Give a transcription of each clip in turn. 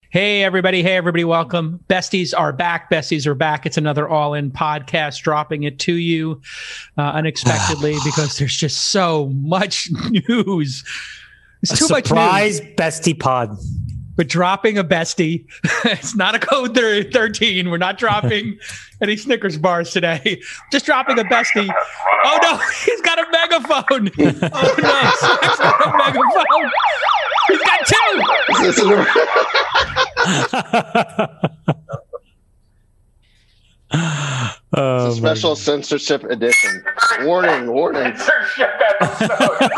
Hey, everybody. Hey, everybody. Welcome. Besties are back. Besties are back. It's another All In podcast, dropping it to you unexpectedly because there's just so much news. There's too much news. Surprise bestie pod. We're dropping a bestie. It's not a code 13. We're not dropping any Snickers bars today. Just dropping a bestie. Oh, no. He's got a megaphone. Oh, no. Zach's got a megaphone. He's got two. It's a special censorship edition. Warning. Censorship episode.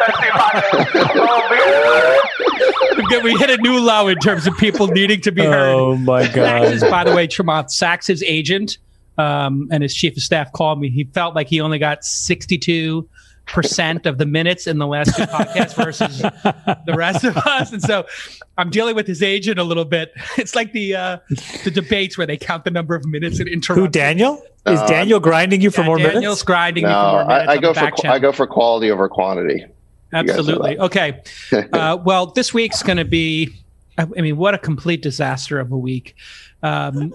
We hit a new low in terms of people needing to be heard. Oh my God. Sachs is, by the way, Tremont Sachs' agent and his chief of staff called me. He felt like he only got 62% of the minutes in the last two podcasts versus the rest of us. And so I'm dealing with his agent a little bit. It's like the debates where they count the number of minutes and interrupt. Who, Daniel? Is Daniel grinding you for more minutes? Daniel's grinding me for No, more minutes. I go for quality over quantity. Absolutely. Okay. Well, this week's going to be, I mean, what a complete disaster of a week. Is there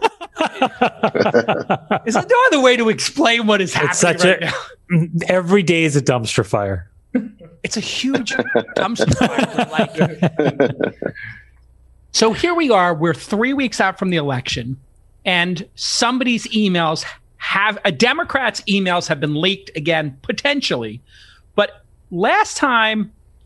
no other way to explain what is happening now? Every day is a dumpster fire. It's a huge dumpster fire. So here we are. We're 3 weeks out from the election, and somebody's emails Democrats' emails have been leaked again, potentially. But last time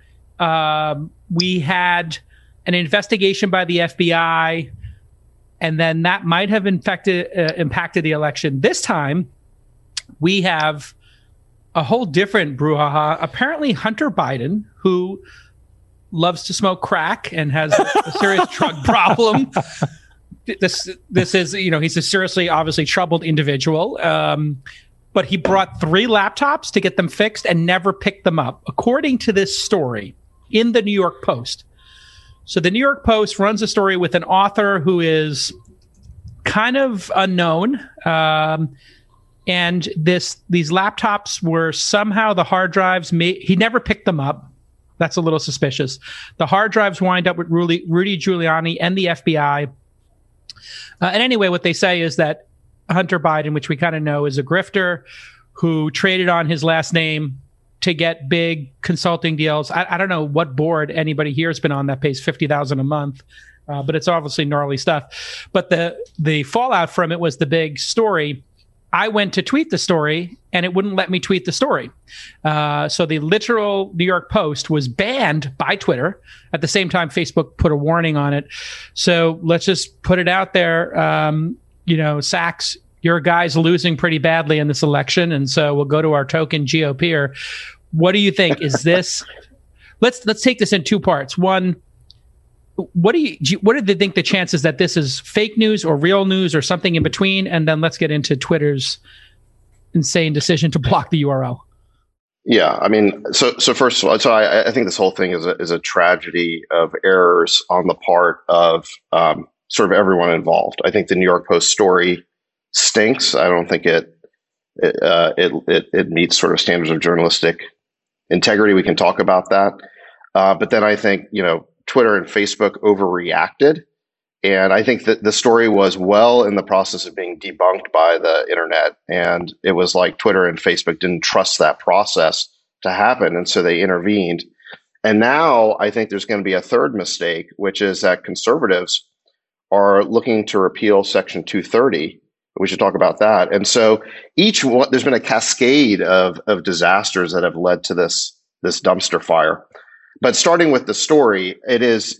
we had an investigation by the FBI, and then that might have impacted the election. This time, we have a whole different brouhaha. Apparently, Hunter Biden, who loves to smoke crack and has a serious drug problem. This is, he's a seriously, obviously troubled individual. But he brought 3 laptops to get them fixed and never picked them up, according to this story in the New York Post. So the New York Post runs a story with an author who is kind of unknown. And these laptops were somehow the hard drives. He never picked them up. That's a little suspicious. The hard drives wind up with Rudy Giuliani and the FBI. And anyway, what they say is that Hunter Biden, which we kind of know is a grifter who traded on his last name to get big consulting deals. I don't know what board anybody here has been on that pays $50,000 a month, but it's obviously gnarly stuff. But the fallout from it was the big story. I went to tweet the story, and it wouldn't let me tweet the story. So the literal New York Post was banned by Twitter. At the same time, Facebook put a warning on it. So let's just put it out there. Sachs, your guy's losing pretty badly in this election, and so we'll go to our token GOPer. What do you think? Is this? Let's take this in 2 parts. One, what do they think the chances that this is fake news or real news or something in between? And then let's get into Twitter's insane decision to block the URL. Yeah, I mean, so first of all, I think this whole thing is a tragedy of errors on the part of sort of everyone involved. I think the New York Post story stinks. I don't think it meets sort of standards of journalistic integrity. We can talk about that, but then I think Twitter and Facebook overreacted, and I think that the story was well in the process of being debunked by the internet, and it was like Twitter and Facebook didn't trust that process to happen, and so they intervened. And now I think there's going to be a third mistake, which is that conservatives are looking to repeal Section 230. We should talk about that. And so there's been a cascade of disasters that have led to this dumpster fire. But starting with the story, it is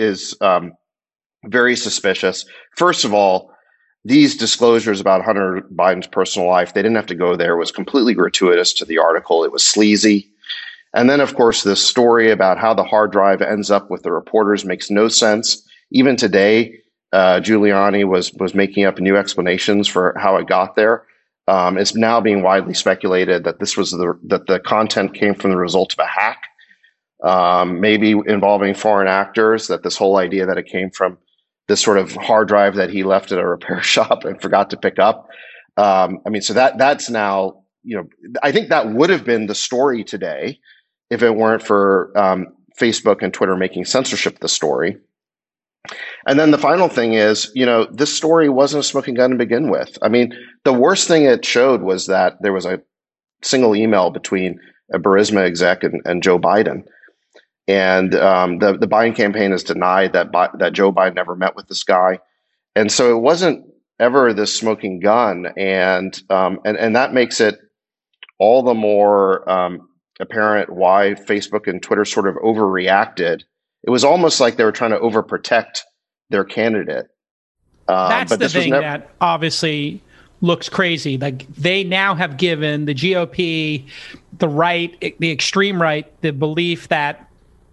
very suspicious. First of all, these disclosures about Hunter Biden's personal life, they didn't have to go there. It was completely gratuitous to the article. It was sleazy. And then, of course, this story about how the hard drive ends up with the reporters makes no sense. Even today, Giuliani was making up new explanations for how it got there. It's now being widely speculated that that the content came from the result of a hack, maybe involving foreign actors. That this whole idea that it came from this sort of hard drive that he left at a repair shop and forgot to pick up. So that's now, I think that would have been the story today if it weren't for Facebook and Twitter making censorship the story. And then the final thing is, this story wasn't a smoking gun to begin with. I mean, the worst thing it showed was that there was a single email between a Burisma exec and Joe Biden. And the Biden campaign has denied that Joe Biden ever met with this guy. And so it wasn't ever this smoking gun. And that makes it all the more apparent why Facebook and Twitter sort of overreacted. It was almost like they were trying to overprotect their candidate. That's the thing that obviously looks crazy. Like, they now have given the GOP, the right, the extreme right, the belief that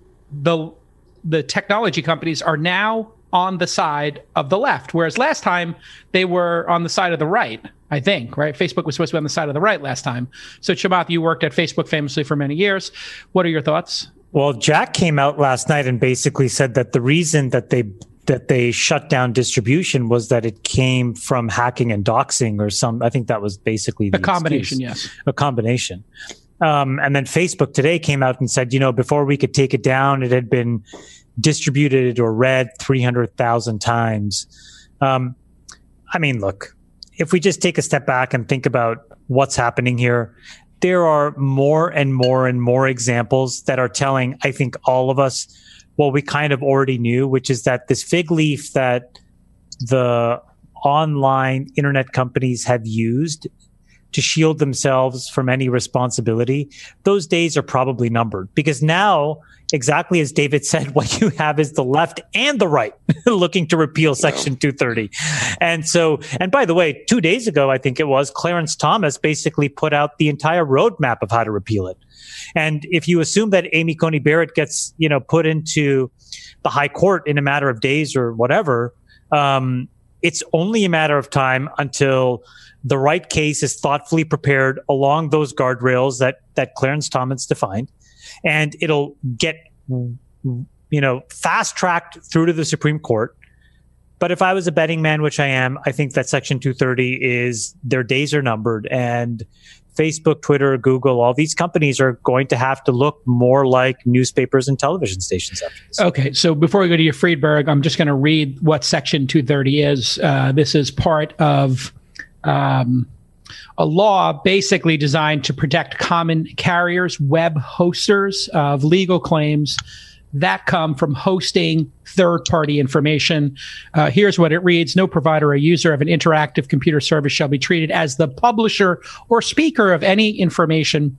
the technology companies are now on the side of the left, whereas last time they were on the side of the right. I think, right? Facebook was supposed to be on the side of the right last time. So, Chamath, you worked at Facebook famously for many years. What are your thoughts? Well, Jack came out last night and basically said that the reason that they shut down distribution was that it came from hacking and doxing or some. I think that was basically the combination. Excuse. Yes, a combination. And then Facebook today came out and said, before we could take it down, it had been distributed or read 300,000 times. I mean, look, if we just take a step back and think about what's happening here, there are more and more and more examples that are telling, I think, all of us what we kind of already knew, which is that this fig leaf that the online internet companies have used to shield themselves from any responsibility, those days are probably numbered. Because now, exactly as David said, what you have is the left and the right looking to repeal Section 230. And by the way, 2 days ago, I think it was, Clarence Thomas basically put out the entire roadmap of how to repeal it. And if you assume that Amy Coney Barrett gets, put into the high court in a matter of days or whatever, it's only a matter of time until the right case is thoughtfully prepared along those guardrails that Clarence Thomas defined, and it'll get, fast tracked through to the Supreme Court. But if I was a betting man, which I am, I think that Section 230 their days are numbered, and Facebook, Twitter, Google, all these companies are going to have to look more like newspapers and television stations after this. Okay, so before we go to your Friedberg, I'm just going to read what Section 230 is. This is part of a law basically designed to protect common carriers, web hosters of legal claims that come from hosting third-party information. Here's what it reads. No provider or user of an interactive computer service shall be treated as the publisher or speaker of any information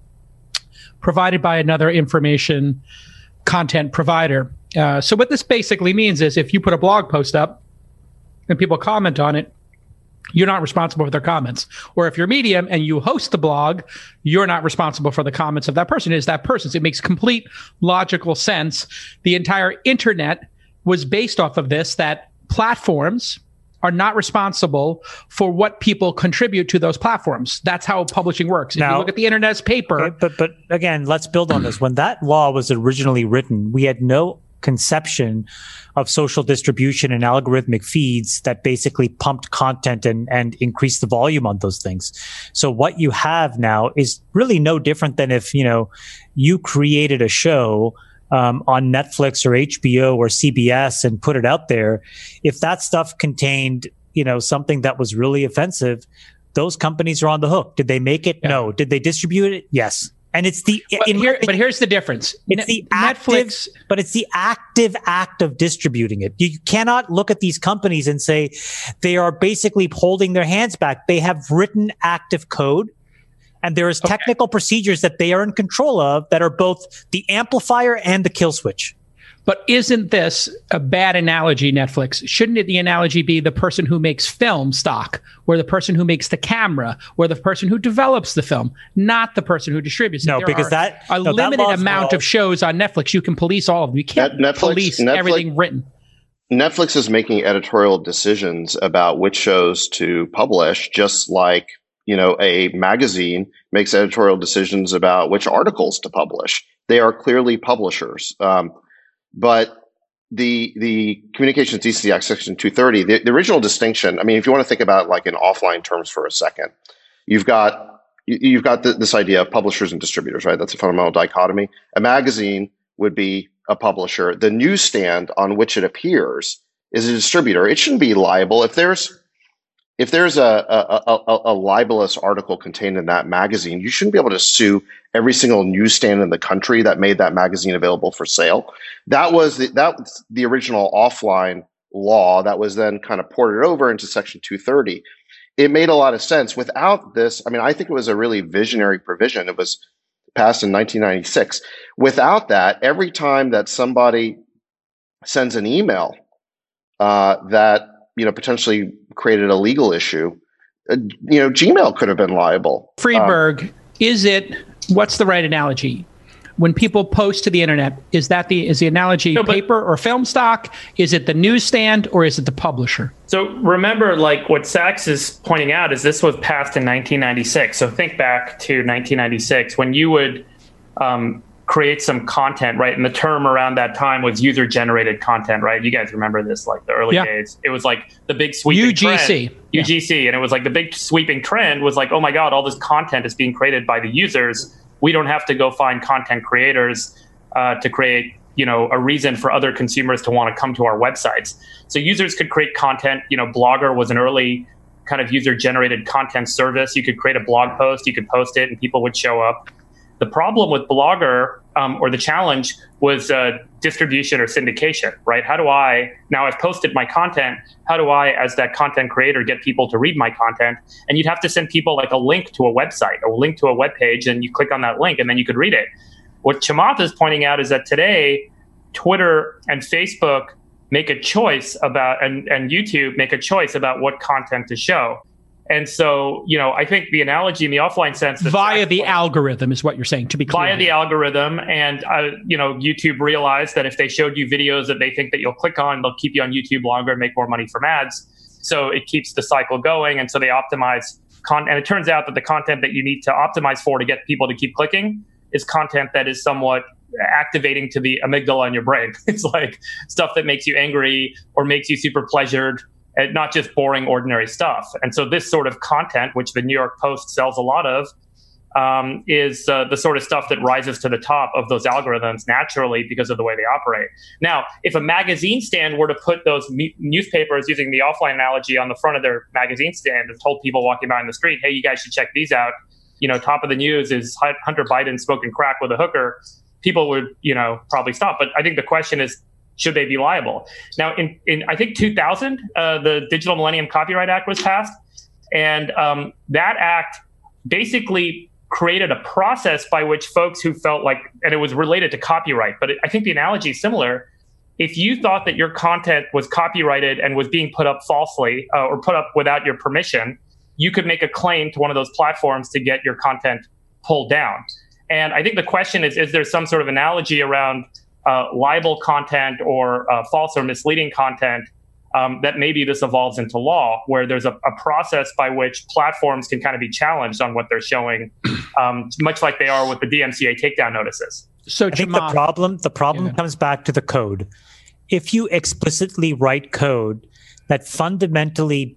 provided by another information content provider. So what this basically means is if you put a blog post up and people comment on it, you're not responsible for their comments. Or if you're Medium and you host the blog, you're not responsible for the comments of that person. It is that person's. It makes complete logical sense. The entire internet was based off of this, that platforms are not responsible for what people contribute to those platforms. That's how publishing works. If you look at the internet's paper. Okay, but again, let's build on this. When that law was originally written, we had no conception of social distribution and algorithmic feeds that basically pumped content and increased the volume on those things. So what you have now is really no different than if, you created a show on Netflix or HBO or CBS and put it out there. If that stuff contained, something that was really offensive, those companies are on the hook. Did they make it? Yeah. No. Did they distribute it? Yes. And it's but here's the difference. It's the Netflix, but it's the active act of distributing it. You cannot look at these companies and say they are basically holding their hands back. They have written active code, and there is technical procedures that they are in control of that are both the amplifier and the kill switch. But isn't this a bad analogy, Netflix? Shouldn't the analogy be the person who makes film stock, or the person who makes the camera, or the person who develops the film, not the person who distributes it? No, because limited amount of shows on Netflix. You can police all of them. You can't police everything written. Netflix is making editorial decisions about which shows to publish, just like a magazine makes editorial decisions about which articles to publish. They are clearly publishers. But the Communications Decency Act Section 230, the original distinction, I mean, if you want to think about like in offline terms for a second, you've got this idea of publishers and distributors, right? That's a fundamental dichotomy. A magazine would be a publisher. The newsstand on which it appears is a distributor. It shouldn't be liable if there's a libelous article contained in that magazine. You shouldn't be able to sue every single newsstand in the country that made that magazine available for sale. That was the original offline law that was then kind of ported over into Section 230. It made a lot of sense. Without this, I mean, I think it was a really visionary provision. It was passed in 1996. Without that, every time that somebody sends an email that potentially created a legal issue, Gmail could have been liable. Friedberg, what's the right analogy? When people post to the internet, is the analogy paper or film stock? Is it the newsstand or is it the publisher? So remember, like what Sachs is pointing out is this was passed in 1996. So think back to 1996 when you would create some content, right? And the term around that time was user-generated content, right? You guys remember this, like the early days. It was like the big sweeping trend. UGC. And it was like the big sweeping trend was like, oh my God, all this content is being created by the users. We don't have to go find content creators to create, a reason for other consumers to want to come to our websites. So users could create content. Blogger was an early kind of user-generated content service. You could create a blog post, you could post it, and people would show up. The problem with Blogger, or the challenge, was distribution or syndication, right? Now I've posted my content, how do I, as that content creator, get people to read my content? And you'd have to send people like a link to a website or a link to a web page, and you click on that link, and then you could read it. What Chamath is pointing out is that today, Twitter and Facebook make a choice about, and YouTube make a choice about what content to show. And so, I think the analogy in the offline sense... Via the algorithm is what you're saying, to be clear. Via the algorithm. And, YouTube realized that if they showed you videos that they think that you'll click on, they'll keep you on YouTube longer and make more money from ads. So it keeps the cycle going. And so they optimize content. And it turns out that the content that you need to optimize for to get people to keep clicking is content that is somewhat activating to the amygdala in your brain. It's like stuff that makes you angry or makes you super pleasured, and not just boring, ordinary stuff. And so this sort of content, which the New York Post sells a lot of, is the sort of stuff that rises to the top of those algorithms naturally because of the way they operate. Now, if a magazine stand were to put those newspapers, using the offline analogy, on the front of their magazine stand and told people walking by in the street, hey, you guys should check these out. Top of the news is Hunter Biden smoking crack with a hooker. People would, probably stop. But I think the question is, should they be liable? Now, in I think 2000, the Digital Millennium Copyright Act was passed. And that act basically created a process by which folks who felt like, and it was related to copyright, but I think the analogy is similar. If you thought that your content was copyrighted and was being put up falsely or put up without your permission, you could make a claim to one of those platforms to get your content pulled down. And I think the question is there some sort of analogy around libel content or false or misleading content that maybe this evolves into law, where there's a process by which platforms can kind of be challenged on what they're showing, much like they are with the DMCA takedown notices. So I think the problem comes back to the code. If you explicitly write code that fundamentally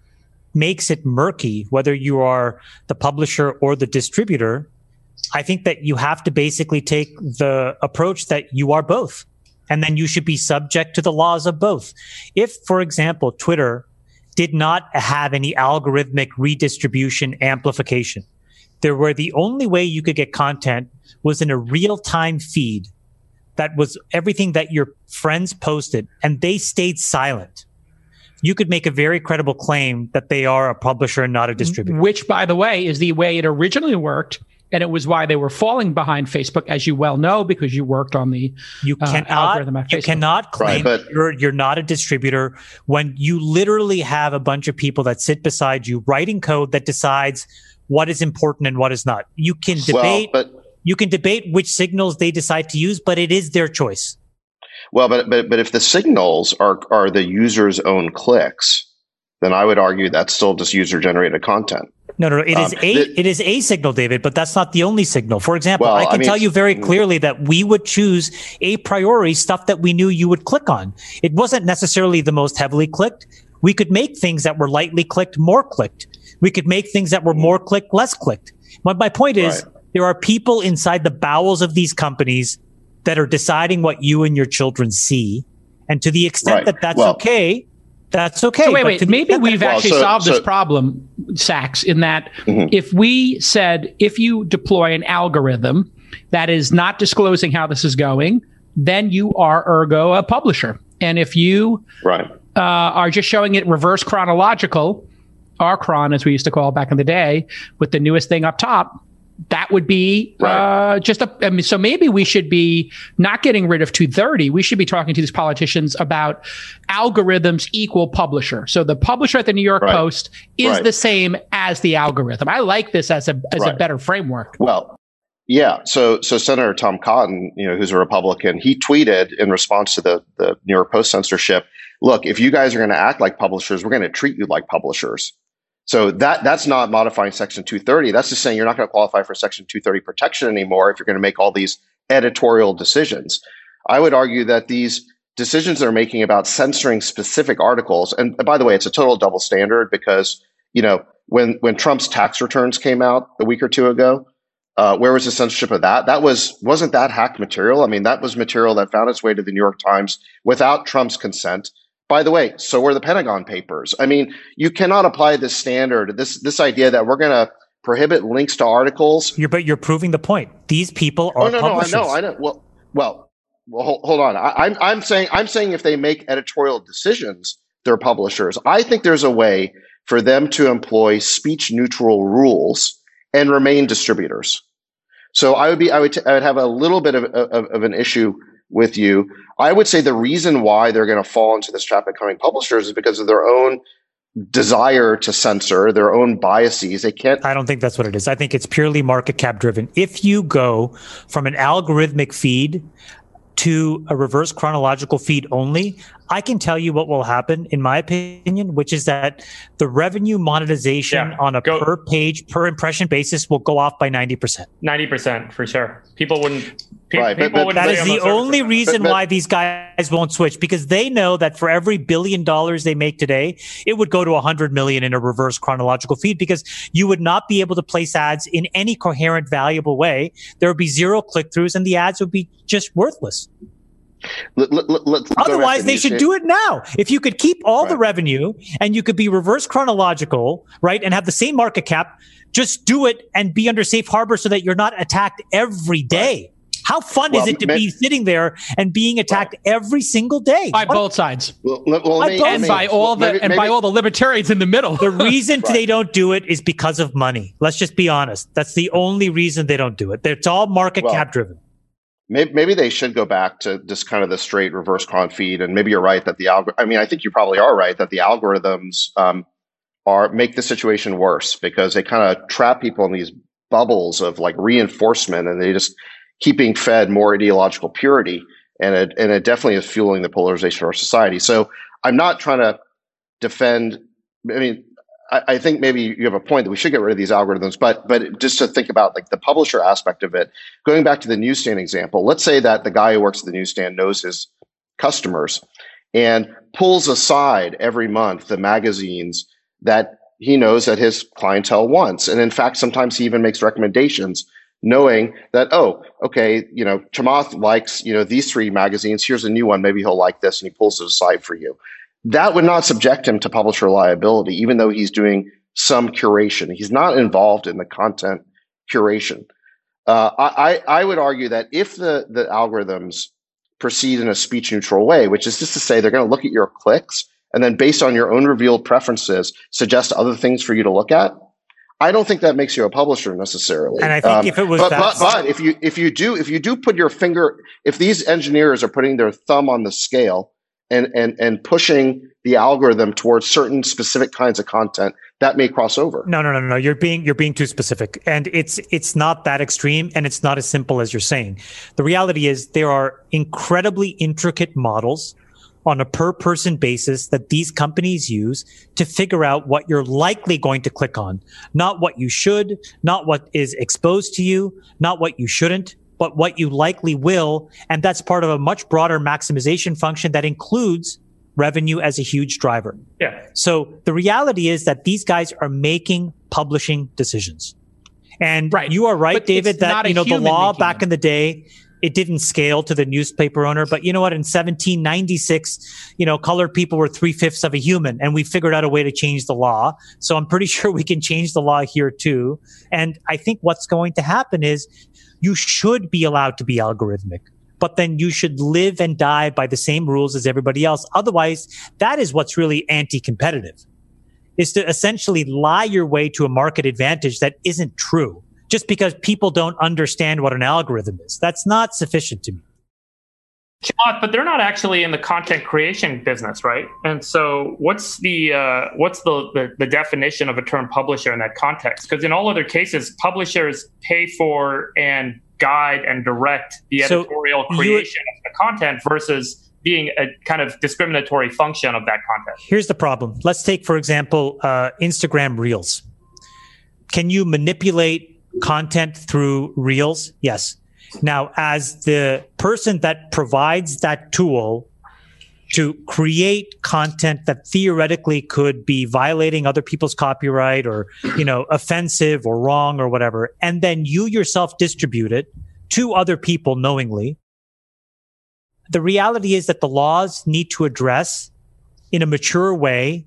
makes it murky, whether you are the publisher or the distributor, I think that you have to basically take the approach that you are both, and then you should be subject to the laws of both. If, for example, Twitter did not have any algorithmic redistribution amplification, where the only way you could get content was in a real-time feed that was everything that your friends posted, and they stayed silent, you could make a very credible claim that they are a publisher and not a distributor. Which, by the way, is the way it originally worked. And it was why they were falling behind Facebook, as you well know, because you worked on the algorithm at Facebook. You cannot claim you're not a distributor when you literally have a bunch of people that sit beside you writing code that decides what is important and what is not. You can debate. You can debate which signals they decide to use, but it is their choice. Well, but if the signals are the user's own clicks, then I would argue that's still just user-generated content. No. It is a signal, David, but that's not the only signal. For example, I can tell you very clearly that we would choose a priori stuff that we knew you would click on. It wasn't necessarily the most heavily clicked. We could make things that were lightly clicked more clicked. We could make things that were more clicked less clicked. But my point is, there are people inside the bowels of these companies that are deciding what you and your children see. And to the extent that that's okay, that's okay. So wait, maybe we've actually solved this problem, Sachs, in that if we said, if you deploy an algorithm that is not disclosing how this is going, then you are ergo a publisher. And if you are just showing it reverse chronological, R-Chron, as we used to call it back in the day, with the newest thing up top, that would be so maybe we should be not getting rid of 230. We should be talking to these politicians about algorithms equal publisher. So the publisher at the New York Post is the same as the algorithm. I like this as a better framework. Well, yeah. So Senator Tom Cotton, who's a Republican, he tweeted in response to the New York Post censorship, look, if you guys are going to act like publishers, we're going to treat you like publishers. So that's not modifying Section 230. That's just saying you're not going to qualify for Section 230 protection anymore if you're going to make all these editorial decisions. I would argue that these decisions they're making about censoring specific articles, and by the way, it's a total double standard because, when Trump's tax returns came out a week or two ago, where was the censorship of that? Wasn't that hacked material? I mean, that was material that found its way to the New York Times without Trump's consent. By the way, so were the Pentagon Papers. I mean, you cannot apply this standard, this idea that we're going to prohibit links to articles. But you're proving the point. These people are publishers. I know. Well, hold on. I'm saying if they make editorial decisions, they're publishers. I think there's a way for them to employ speech neutral rules and remain distributors. So I would have a little bit of an issue with you. I would say the reason why they're going to fall into this trap of becoming publishers is because of their own desire to censor, their own biases. They can't. I don't think that's what it is. I think it's purely market cap driven. If you go from an algorithmic feed to a reverse chronological feed only, I can tell you what will happen, in my opinion, which is that the revenue monetization on a per page, per impression basis will go off by 90%. 90% for sure. People wouldn't. That is the only reason why these guys won't switch, because they know that for every $1 billion they make today, it would go to 100 million in a reverse chronological feed, because you would not be able to place ads in any coherent, valuable way. There would be zero click-throughs and the ads would be just worthless. Otherwise, they should do it now. If you could keep all the revenue and you could be reverse chronological, right, and have the same market cap, just do it and be under safe harbor so that you're not attacked every day. How fun is it to be sitting there and being attacked every single day? By both sides. By all the libertarians in the middle. The reason they don't do it is because of money. Let's just be honest. That's the only reason they don't do it. It's all market cap driven. Maybe they should go back to just kind of the straight reverse chron feed. And maybe you're right that I think you probably are right that the algorithms make the situation worse, because they kind of trap people in these bubbles of like reinforcement, and they just keep being fed more ideological purity. And it definitely is fueling the polarization of our society. So I'm not trying to defend. I mean, I think maybe you have a point that we should get rid of these algorithms, but just to think about like the publisher aspect of it, going back to the newsstand example, let's say that the guy who works at the newsstand knows his customers and pulls aside every month the magazines that he knows that his clientele wants. And in fact, sometimes he even makes recommendations knowing that, Chamath likes, these 3 magazines. Here's a new one. Maybe he'll like this, and he pulls it aside for you. That would not subject him to publisher liability, even though he's doing some curation. He's not involved in the content curation. I would argue that if the algorithms proceed in a speech neutral way, which is just to say they're going to look at your clicks and then based on your own revealed preferences, suggest other things for you to look at, I don't think that makes you a publisher necessarily. And I think if it was but if you do put your finger, if these engineers are putting their thumb on the scale and pushing the algorithm towards certain specific kinds of content, that may cross over. No. You're being too specific, and it's not that extreme, and it's not as simple as you're saying. The reality is there are incredibly intricate models on a per person basis that these companies use to figure out what you're likely going to click on, not what you should, not what is exposed to you, not what you shouldn't, but what you likely will. And that's part of a much broader maximization function that includes revenue as a huge driver. Yeah. So the reality is that these guys are making publishing decisions. And you are right, David, that, the law back in the day it didn't scale to the newspaper owner. But you know what? In 1796, colored people were 3/5 of a human, and we figured out a way to change the law. So I'm pretty sure we can change the law here too. And I think what's going to happen is you should be allowed to be algorithmic, but then you should live and die by the same rules as everybody else. Otherwise, that is what's really anti-competitive, is to essentially lie your way to a market advantage that isn't true just because people don't understand what an algorithm is. That's not sufficient to me. Chamath, but they're not actually in the content creation business, right? And so what's the definition of a term publisher in that context? Because in all other cases, publishers pay for and guide and direct the editorial creation of the content versus being a kind of discriminatory function of that content. Here's the problem. Let's take, for example, Instagram Reels. Can you manipulate content through Reels? Yes. Now, as the person that provides that tool to create content that theoretically could be violating other people's copyright or, offensive or wrong or whatever, and then you yourself distribute it to other people knowingly, the reality is that the laws need to address in a mature way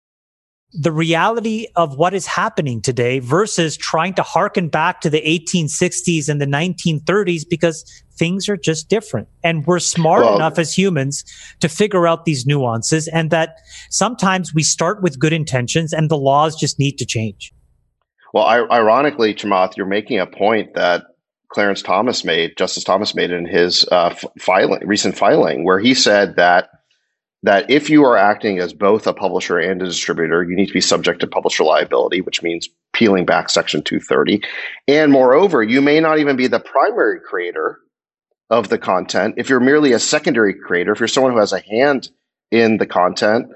the reality of what is happening today versus trying to harken back to the 1860s and the 1930s, because things are just different. And we're smart enough as humans to figure out these nuances, and that sometimes we start with good intentions and the laws just need to change. Well, ironically, Chamath, you're making a point that Justice Thomas made in his recent filing, where he said that if you are acting as both a publisher and a distributor, you need to be subject to publisher liability, which means peeling back Section 230. And moreover, you may not even be the primary creator of the content. If you're merely a secondary creator, if you're someone who has a hand in the content,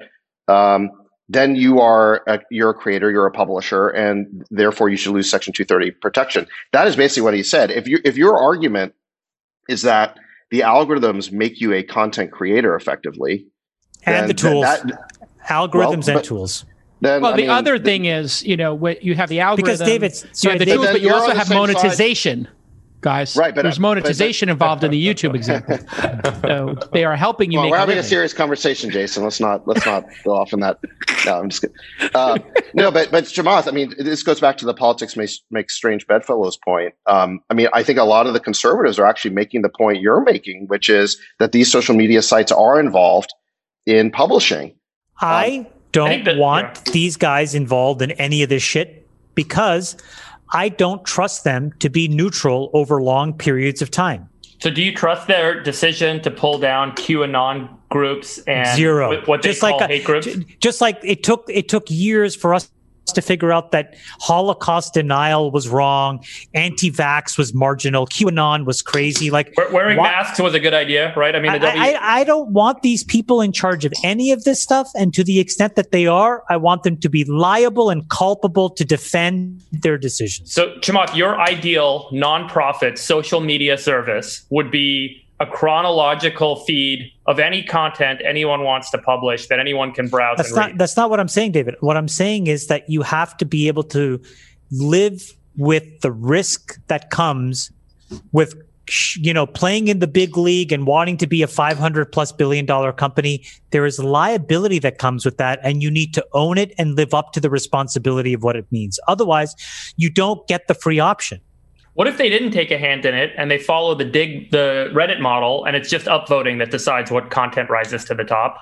then you're a creator, you're a publisher, and therefore you should lose Section 230 protection. That is basically what he said. If your argument is that the algorithms make you a content creator effectively, and the tools, algorithms and tools. Then, the other thing is, you have the algorithm, because David, the tools, but you also have monetization. Guys, right? But there's monetization involved in the YouTube example. So they are helping you. We're having a serious conversation, Jason. Let's not go off on that. No, I'm just kidding. No, but Chamath, I mean, this goes back to the politics make strange bedfellows point. I think a lot of the conservatives are actually making the point you're making, which is that these social media sites are involved in publishing. I don't want these guys involved in any of this shit because I don't trust them to be neutral over long periods of time. So do you trust their decision to pull down QAnon groups and zero, what they call hate groups? Just like it took years for us to figure out that Holocaust denial was wrong, anti-vax was marginal, QAnon was crazy. Like wearing masks was a good idea, right? I mean, I don't want these people in charge of any of this stuff, and to the extent that they are, I want them to be liable and culpable to defend their decisions. So, Chamath, your ideal nonprofit social media service would be a chronological feed of any content anyone wants to publish that anyone can browse and read. That's not what I'm saying, David. What I'm saying is that you have to be able to live with the risk that comes with, playing in the big league and wanting to be a $500+ billion company. There is liability that comes with that, and you need to own it and live up to the responsibility of what it means. Otherwise, you don't get the free option. What if they didn't take a hand in it and they follow the Reddit model and it's just upvoting that decides what content rises to the top?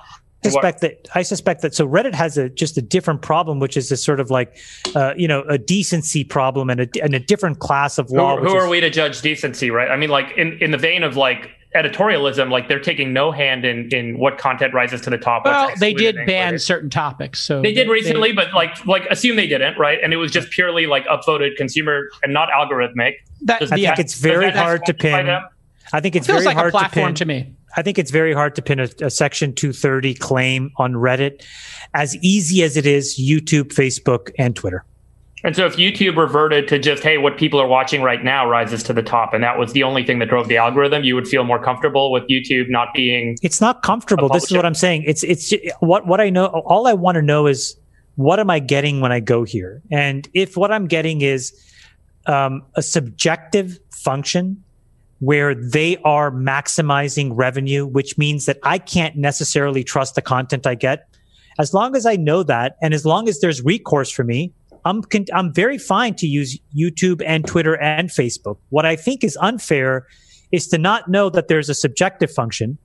I suspect that. So Reddit has just a different problem, which is a sort of like, a decency problem and a different class of law. Who are we to judge decency, right? I mean, like in the vein of like editorialism, like they're taking no hand in what content rises to the top. Well, they did ban certain topics, so they did recently, but like assume they didn't, right? And it was just purely like upvoted consumer and not algorithmic. I think it's very hard to pin. I think it's very hard to pin. To me. I think it's very hard to pin a Section 230 claim on Reddit, as easy as it is YouTube, Facebook, and Twitter. And so if YouTube reverted to just, hey, what people are watching right now rises to the top, and that was the only thing that drove the algorithm, you would feel more comfortable with YouTube not being... It's not comfortable. This is what I'm saying. It's what I know. All I want to know is, what am I getting when I go here? And if what I'm getting is a subjective function where they are maximizing revenue, which means that I can't necessarily trust the content I get. As long as I know that, and as long as there's recourse for me, I'm very fine to use YouTube and Twitter and Facebook. What I think is unfair is to not know that there's a subjective function,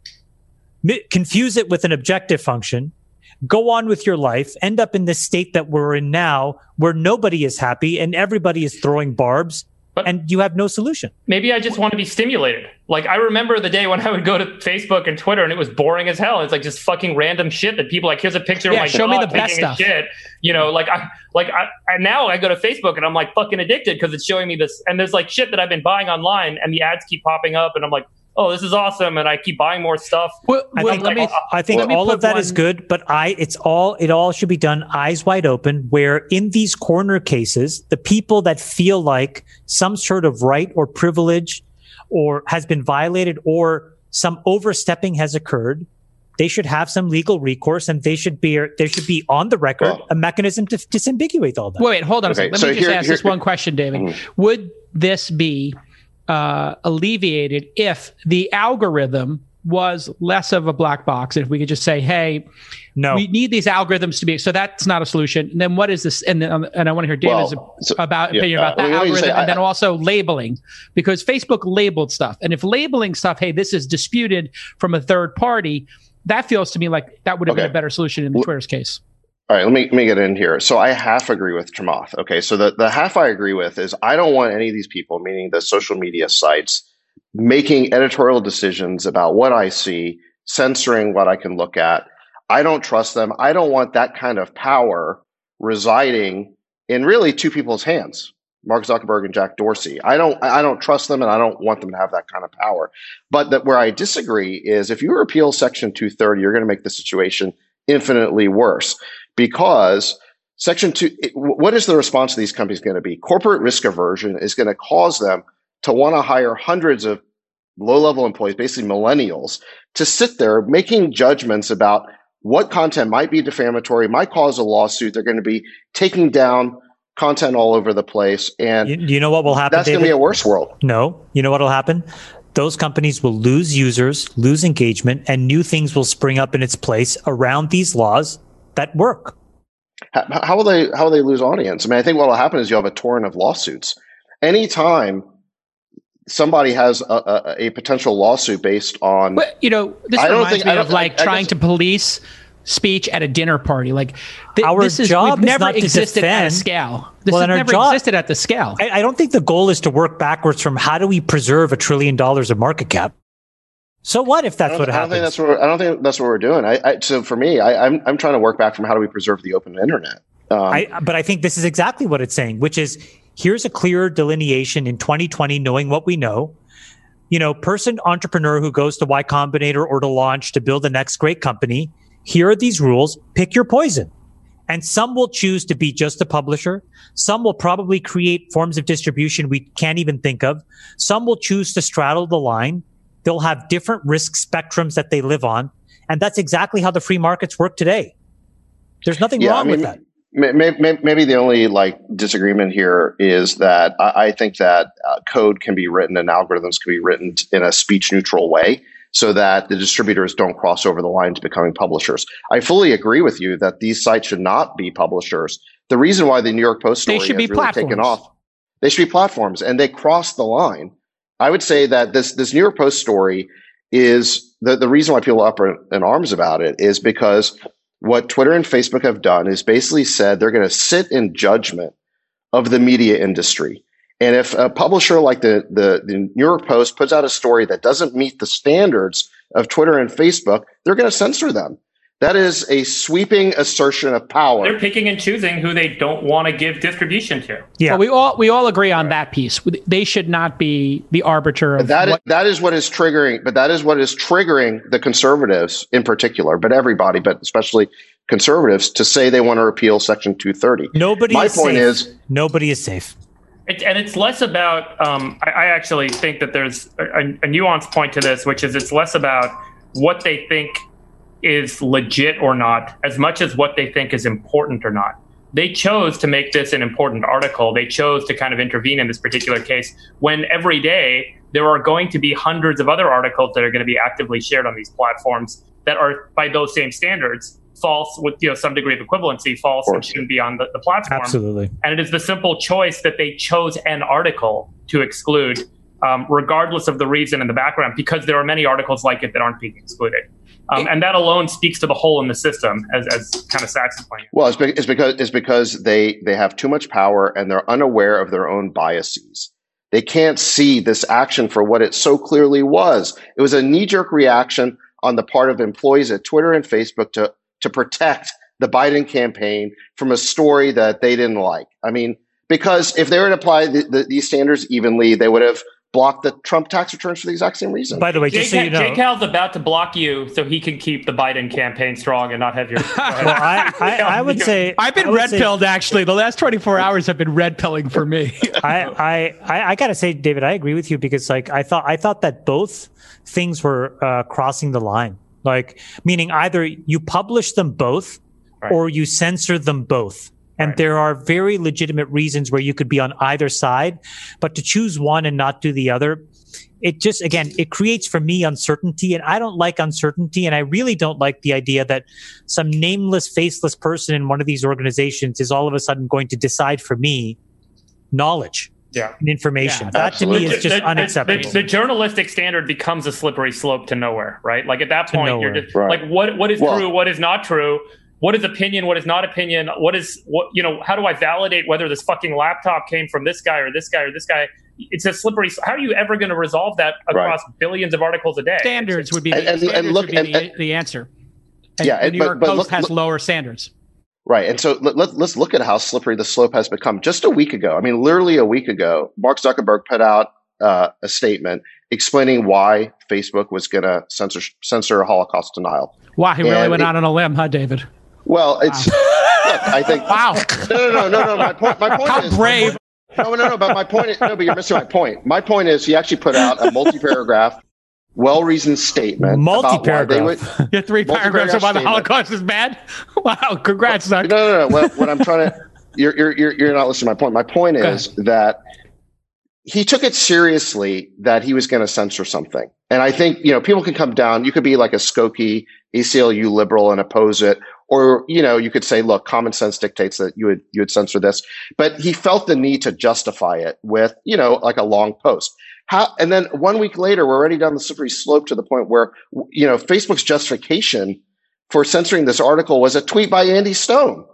confuse it with an objective function, go on with your life, end up in this state that we're in now where nobody is happy and everybody is throwing barbs. But and you have no solution. Maybe I just want to be stimulated. Like, I remember the day when I would go to Facebook and Twitter and it was boring as hell. It's like just fucking random shit that people like, here's a picture of my show me dog the best taking a stuff. shit. You know, and now I go to Facebook and I'm like fucking addicted because it's showing me this. And there's like shit that I've been buying online and the ads keep popping up and I'm like, oh, this is awesome. And I keep buying more stuff. I think all of that is good, but it all should be done eyes wide open, where in these corner cases, the people that feel like some sort of right or privilege or has been violated or some overstepping has occurred, they should have some legal recourse and there should be on the record a mechanism to disambiguate all that. Wait, hold on a second. Let me just ask this one question, David. Mm-hmm. Would this be alleviated if the algorithm was less of a black box? If we could just say, hey, no, we need these algorithms to be, so that's not a solution. And then what is this? And I want to hear David's opinion about that algorithm and then also labeling, because Facebook labeled stuff. And if labeling stuff, hey, this is disputed from a third party, that feels to me like that would have been a better solution in the Twitter's case. All right, let me get in here. So I half agree with Chamath. Okay, so the half I agree with is I don't want any of these people, meaning the social media sites, making editorial decisions about what I see, censoring what I can look at. I don't trust them. I don't want that kind of power residing in really two people's hands, Mark Zuckerberg and Jack Dorsey. I don't trust them, and I don't want them to have that kind of power. But where I disagree is if you repeal Section 230, you're going to make the situation infinitely worse. Because Section 2, what is the response of these companies going to be? Corporate risk aversion is going to cause them to want to hire hundreds of low-level employees, basically millennials, to sit there making judgments about what content might be defamatory, might cause a lawsuit. They're going to be taking down content all over the place. And you know what will happen, that's going to be a worse world. No. You know what will happen? Those companies will lose users, lose engagement, and new things will spring up in its place around these laws that work. How will they lose audience? I mean, I think what will happen is you'll have a torrent of lawsuits. Anytime somebody has a potential lawsuit based on, but this reminds me of trying to police speech at a dinner party. Like job we've never is not existed to defend. At a scale. This has never existed at the scale. I don't think the goal is to work backwards from how do we preserve $1 trillion of market cap. So what if that's what happens? I don't think that's what we're doing. So for me, I'm trying to work back from how do we preserve the open internet. But I think this is exactly what it's saying, which is here's a clearer delineation in 2020, knowing what we know. Person entrepreneur who goes to Y Combinator or to Launch to build the next great company. Here are these rules. Pick your poison. And some will choose to be just a publisher. Some will probably create forms of distribution we can't even think of. Some will choose to straddle the line. They'll have different risk spectrums that they live on. And that's exactly how the free markets work today. There's nothing wrong with that. Maybe the only disagreement here is that I think that code can be written and algorithms can be written in a speech neutral way so that the distributors don't cross over the line to becoming publishers. I fully agree with you that these sites should not be publishers. The reason why the New York Post story has really taken off, they should be platforms, and they crossed the line. I would say that this New York Post story is the reason why people are up in arms about it is because what Twitter and Facebook have done is basically said they're going to sit in judgment of the media industry. And if a publisher like the New York Post puts out a story that doesn't meet the standards of Twitter and Facebook, they're going to censor them. That is a sweeping assertion of power. They're picking and choosing who they don't want to give distribution to. Yeah, well, we all agree on that piece. They should not be the arbiter of that is what is triggering. But that is what is triggering the conservatives in particular, but everybody, but especially conservatives, to say they want to repeal Section 230. Nobody is safe. And it's less about. I actually think that there's a nuanced point to this, which is it's less about what they think is legit or not, as much as what they think is important or not. they chose to make this an important article. They chose to kind of intervene in this particular case when every day there are going to be hundreds of other articles that are going to be actively shared on these platforms that are, by those same standards, false with some degree of equivalency, false and shouldn't be on the platform. Absolutely. And it is the simple choice that they chose an article to exclude, regardless of the reason in the background, because there are many articles like it that aren't being excluded. And that alone speaks to the hole in the system, as kind of Sachs is pointing out. Well, it's because they have too much power and they're unaware of their own biases. They can't see this action for what it so clearly was. It was a knee-jerk reaction on the part of employees at Twitter and Facebook to protect the Biden campaign from a story that they didn't like. I mean, because if they were to apply these standards evenly, they would have blocked the Trump tax returns for the exact same reason. By the way, just so you know, JCal's about to block you so he can keep the Biden campaign strong and not have your. well, I would say I've been red-pilled, actually. The last 24 hours have been red-pilling for me. I gotta say, David, I agree with you because I thought that both things were crossing the line. Like, meaning either you publish them both or you censor them both. And there are very legitimate reasons where you could be on either side, but to choose one and not do the other, it just, again, it creates for me uncertainty, and I don't like uncertainty. And I really don't like the idea that some nameless, faceless person in one of these organizations is all of a sudden going to decide for me knowledge. And information. That to me is just unacceptable. The journalistic standard becomes a slippery slope to nowhere, right? Like at that point, you're just like, what is true, what is not true? What is opinion? What is not opinion? How do I validate whether this fucking laptop came from this guy or this guy or this guy? It's a slippery. How are you ever going to resolve that across billions of articles a day? Standards would be the answer. And the New York Post has lower standards. Right. And so let's look at how slippery the slope has become. Just a week ago, I mean, literally a week ago, Mark Zuckerberg put out a statement explaining why Facebook was going to censor Holocaust denial. Wow, he really went out on a limb, huh, David? Well, it's look, I think. Wow. No. My point how is brave. No. But my point is but you're missing my point. My point is he actually put out a multi-paragraph, well-reasoned statement. Multi-paragraph. Your 3 paragraphs about the Holocaust is bad. Wow, congrats, Zuck. No. What I'm trying to, you're not listening to my point. My point is that he took it seriously that he was going to censor something. And I think, people can come down. You could be like a Skokie ACLU liberal and oppose it. Or, you could say, look, common sense dictates that you would censor this. But he felt the need to justify it with, like a long post. And then 1 week later, we're already down the slippery slope to the point where, Facebook's justification for censoring this article was a tweet by Andy Stone.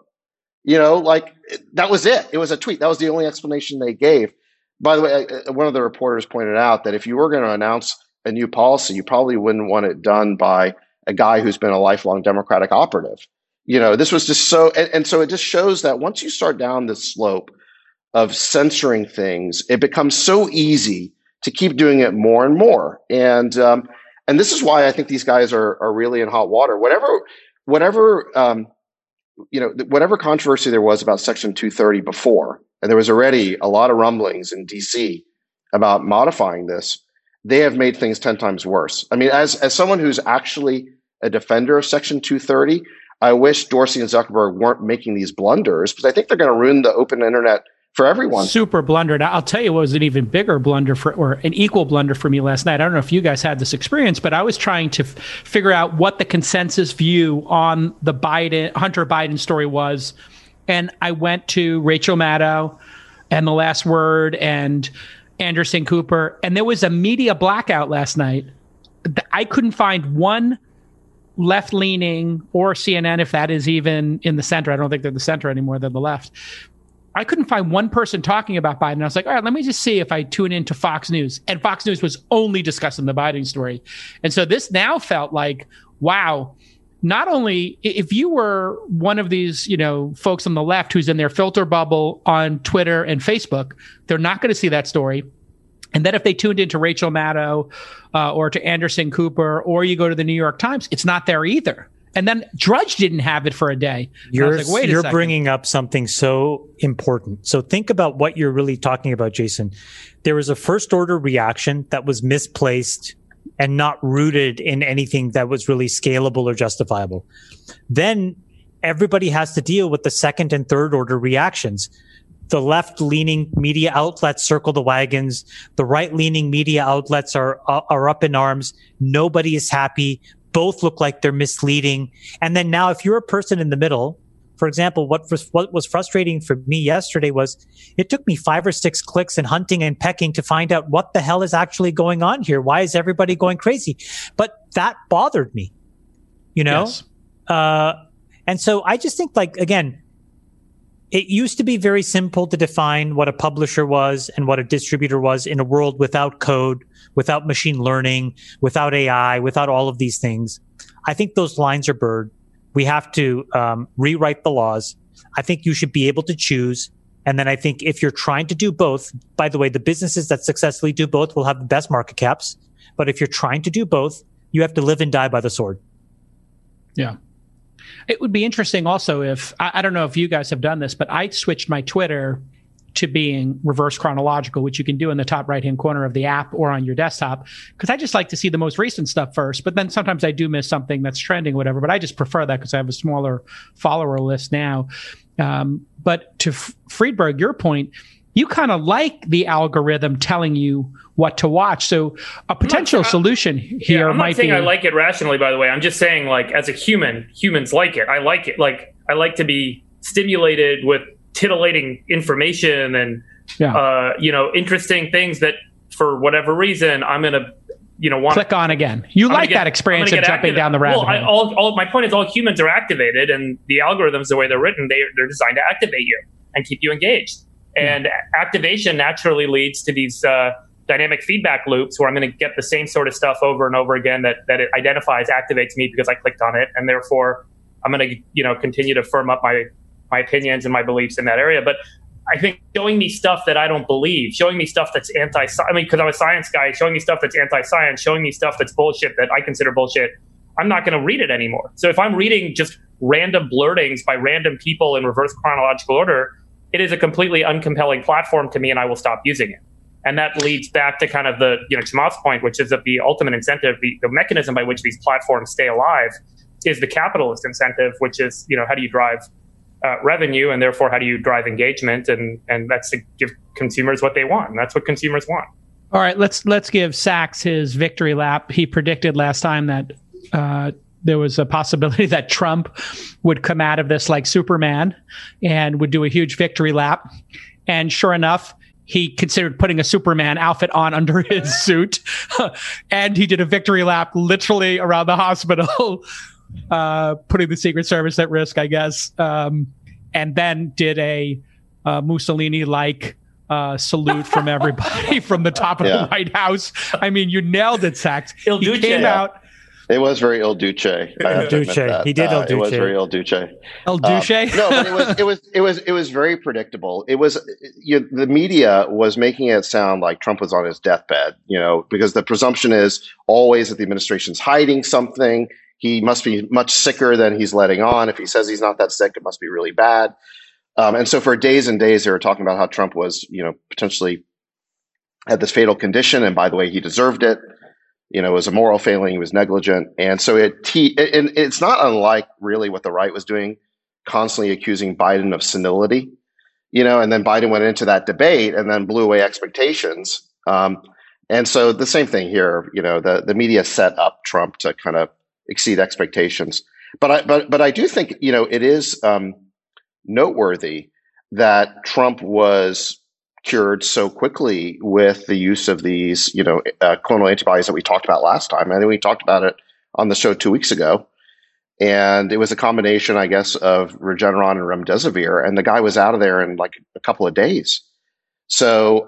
That was it. It was a tweet. That was the only explanation they gave. By the way, one of the reporters pointed out that if you were going to announce a new policy, you probably wouldn't want it done by a guy who's been a lifelong Democratic operative. This was just so, and so it just shows that once you start down this slope of censoring things, it becomes so easy to keep doing it more and more. And this is why I think these guys are really in hot water. Whatever controversy there was about Section 230 before, and there was already a lot of rumblings in DC about modifying this, they have made things 10 times worse. I mean, as someone who's actually a defender of Section 230, I wish Dorsey and Zuckerberg weren't making these blunders, because I think they're going to ruin the open internet for everyone. Super blunder. And I'll tell you what was an even bigger blunder or an equal blunder for me last night. I don't know if you guys had this experience, but I was trying to figure out what the consensus view on the Hunter Biden story was. And I went to Rachel Maddow and The Last Word and Anderson Cooper. And there was a media blackout last night. I couldn't find one left-leaning or CNN, if that is even in the center. I don't think they're the center anymore. They're the left. I couldn't find one person talking about Biden. I was like, all right, let me just see if I tune into Fox News. And Fox News was only discussing the Biden story. And so this now felt like, wow, not only if you were one of these, folks on the left who's in their filter bubble on Twitter and Facebook, they're not going to see that story. And then if they tuned into Rachel Maddow or to Anderson Cooper, or you go to the New York Times, it's not there either. And then Drudge didn't have it for a day. You're bringing up something so important. So think about what you're really talking about, Jason. There was a first order reaction that was misplaced and not rooted in anything that was really scalable or justifiable. Then everybody has to deal with the second and third order reactions. The left-leaning media outlets circle the wagons. The right-leaning media outlets are up in arms. Nobody is happy. Both look like they're misleading. And then now, if you're a person in the middle, for example, what was frustrating for me yesterday was it took me 5 or 6 clicks and hunting and pecking to find out what the hell is actually going on here. Why is everybody going crazy? But that bothered me, you know? Yes. And so I just think, like, again, it used to be very simple to define what a publisher was and what a distributor was in a world without code, without machine learning, without AI, without all of these things. I think those lines are blurred. We have to rewrite the laws. I think you should be able to choose. And then I think if you're trying to do both, by the way, the businesses that successfully do both will have the best market caps. But if you're trying to do both, you have to live and die by the sword. Yeah. It would be interesting also if, I don't know if you guys have done this, but I switched my Twitter to being reverse chronological, which you can do in the top right-hand corner of the app or on your desktop, because I just like to see the most recent stuff first. But then sometimes I do miss something that's trending or whatever, but I just prefer that because I have a smaller follower list now. But to Friedberg, your point, you kind of like the algorithm telling you what to watch. So a potential solution here I'm might not saying be... I like it rationally, by the way. I'm just saying, like, as a human, humans like it. I like it. Like, I like to be stimulated with titillating information and, interesting things that for whatever reason, I'm going to, want click on again. You like that experience of jumping down the rabbit hole. My point is all humans are activated, and the algorithms, the way they're written, they're designed to activate you and keep you engaged. And activation naturally leads to these dynamic feedback loops where I'm going to get the same sort of stuff over and over again that it identifies, activates me because I clicked on it. And therefore, I'm going to, continue to firm up my opinions and my beliefs in that area. But I think showing me stuff that I don't believe, showing me stuff that's because I'm a science guy, showing me stuff that's anti-science, showing me stuff that's bullshit that I consider bullshit, I'm not going to read it anymore. So if I'm reading just random blurtings by random people in reverse chronological order, it is a completely uncompelling platform to me, and I will stop using it. And that leads back to kind of the, Chamath's point, which is that the ultimate incentive, the mechanism by which these platforms stay alive is the capitalist incentive, which is, how do you drive revenue, and therefore how do you drive engagement? And that's to give consumers what they want. And that's what consumers want. All right, let's give Sachs his victory lap. He predicted last time that there was a possibility that Trump would come out of this like Superman and would do a huge victory lap. And sure enough, he considered putting a Superman outfit on under his suit. And he did a victory lap literally around the hospital, putting the Secret Service at risk, I guess. And then did a Mussolini-like salute from everybody from the top of the White House. I mean, you nailed it, Sachs. He came out. It was very Il Duce. Il Duce. He did Il Duce. It was very Il Duce. Il Duce? No, but it was very predictable. It was the media was making it sound like Trump was on his deathbed, because the presumption is always that the administration's hiding something. He must be much sicker than he's letting on. If he says he's not that sick, it must be really bad. And so for days and days, they were talking about how Trump was, potentially had this fatal condition. And by the way, he deserved it. It was a moral failing. He was negligent. And so it's not unlike really what the right was doing, constantly accusing Biden of senility, and then Biden went into that debate and then blew away expectations. And so the same thing here, the media set up Trump to kind of exceed expectations. But I do think, it is noteworthy that Trump was cured so quickly with the use of these, clonal antibodies that we talked about last time. I think we talked about it on the show 2 weeks ago. And it was a combination, I guess, of Regeneron and remdesivir. And the guy was out of there in like a couple of days. So,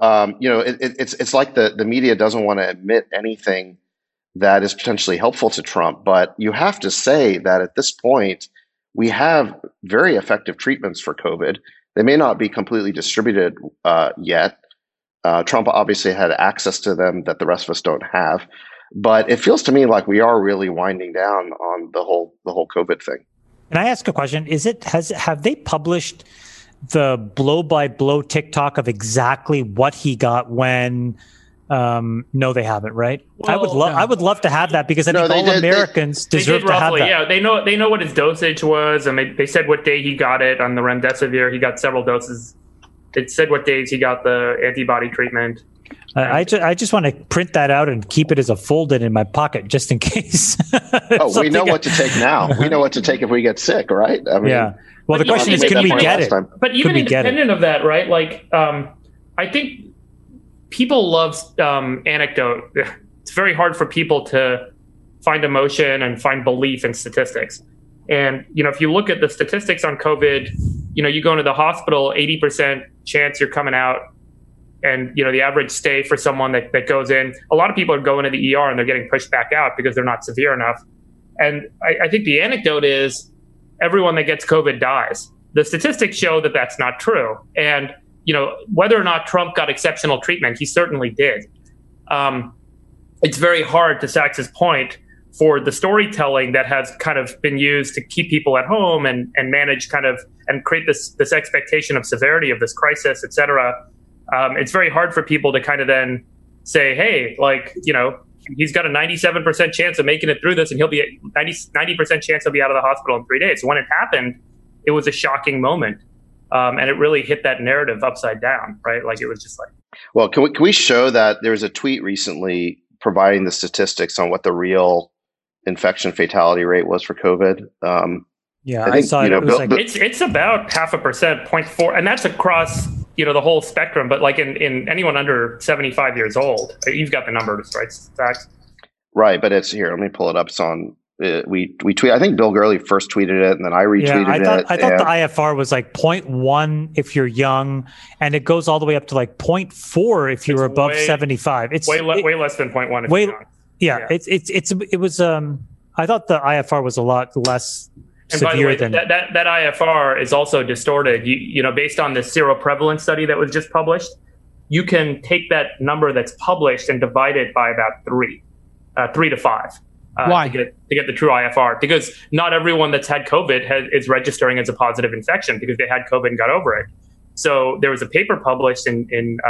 it's like the media doesn't want to admit anything that is potentially helpful to Trump. But you have to say that at this point, we have very effective treatments for COVID. They may not be completely distributed yet. Trump obviously had access to them that the rest of us don't have. But it feels to me like we are really winding down on the whole COVID thing. Can I ask a question? Have they published the blow by blow TikTok of exactly what he got when, No, they haven't, right? Well, I would love to have that because I think all Americans deserve to have that. Yeah, they know what his dosage was, and they said what day he got it on the remdesivir. He got several doses. It said what days he got the antibody treatment. I just want to print that out and keep it as a fold-in in my pocket just in case. We know what to take now. We know what to take if we get sick, right? I mean, yeah. Well, the question is, can we get it? But even independent of that, right? Like, I think people love anecdote. It's very hard for people to find emotion and find belief in statistics. And, if you look at the statistics on COVID, you go into the hospital, 80% chance you're coming out. And, the average stay for someone that goes in, a lot of people are going to the ER and they're getting pushed back out because they're not severe enough. And I think the anecdote is everyone that gets COVID dies. The statistics show that that's not true. And, whether or not Trump got exceptional treatment, he certainly did. It's very hard, to Sachs's point, for the storytelling that has kind of been used to keep people at home and manage and create this expectation of severity of this crisis, et cetera. It's very hard for people to kind of then say, hey, he's got a 97% chance of making it through this, and he'll be 90% chance he'll be out of the hospital in 3 days. So when it happened, it was a shocking moment. And it really hit that narrative upside down, right? Like, it was just like. Well, can we show that there was a tweet recently providing the statistics on what the real infection fatality rate was for COVID? I saw it. It's about 0.5%, 0.4, and that's across the whole spectrum. But like in anyone under 75 years old, you've got the numbers, right, Zach? Right, but it's here. Let me pull it up. It's on. We tweet. I think Bill Gurley first tweeted it, and then I retweeted it. I thought the IFR was like 0.1 if you're young, and it goes all the way up to like 0.4 if you're above 75. It's way less than 0.1 if you're young. Yeah, it was. I thought the IFR was a lot less. And by the way, that IFR is also distorted. Based on the seroprevalence study that was just published, you can take that number that's published and divide it by about 3 to 5. Why? To get the true IFR? Because not everyone that's had COVID is registering as a positive infection because they had COVID and got over it. So there was a paper published in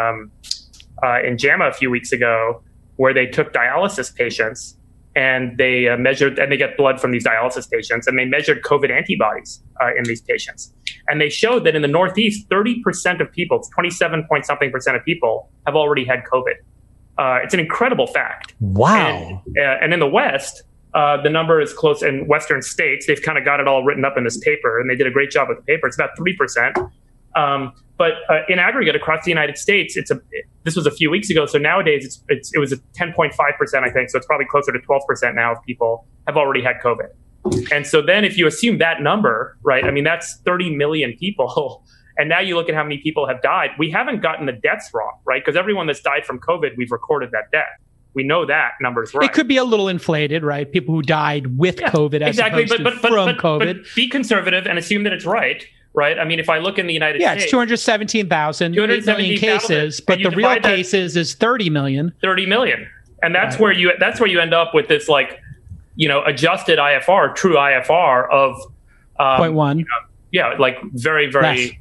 JAMA a few weeks ago where they took dialysis patients and they measured, and they get blood from these dialysis patients, and they measured COVID antibodies in these patients. And they showed that in the Northeast, 30% of people, 27 point something percent of people have already had COVID. It's an incredible fact. Wow. And in the West, the number is close. In Western states, they've kind of got it all written up in this paper, and they did a great job with the paper. It's about 3%. But in aggregate across the United States, this was a few weeks ago. So nowadays it was a 10.5%, I think. So it's probably closer to 12% now of people have already had COVID. And so then if you assume that number, right, I mean, that's 30 million people. And now you look at how many people have died. We haven't gotten the deaths wrong, right? Because everyone that's died from COVID, we've recorded that death. We know that number's right. It could be a little inflated, right? People who died with COVID as opposed to from COVID. But be conservative and assume that it's right. Right. I mean, if I look in the United States, it's 217,000 million cases, but the real cases is 30 million. 30 million, and that's where you end up with this adjusted IFR, true IFR of 0.1. Like very 0.1%,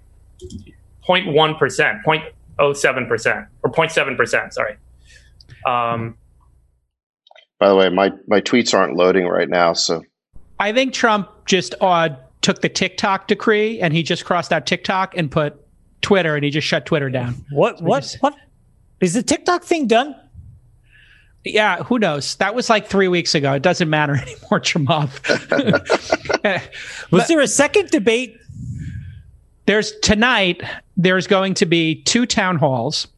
0.07% or 0.7%. Sorry. By the way, my tweets aren't loading right now, so I think Trump just took the TikTok decree and he just crossed out TikTok and put Twitter, and he just shut Twitter down. What is the TikTok thing done? Yeah, who knows? That was like 3 weeks ago. It doesn't matter anymore, Chamath. Was there a second debate? Tonight, there's going to be 2 town halls.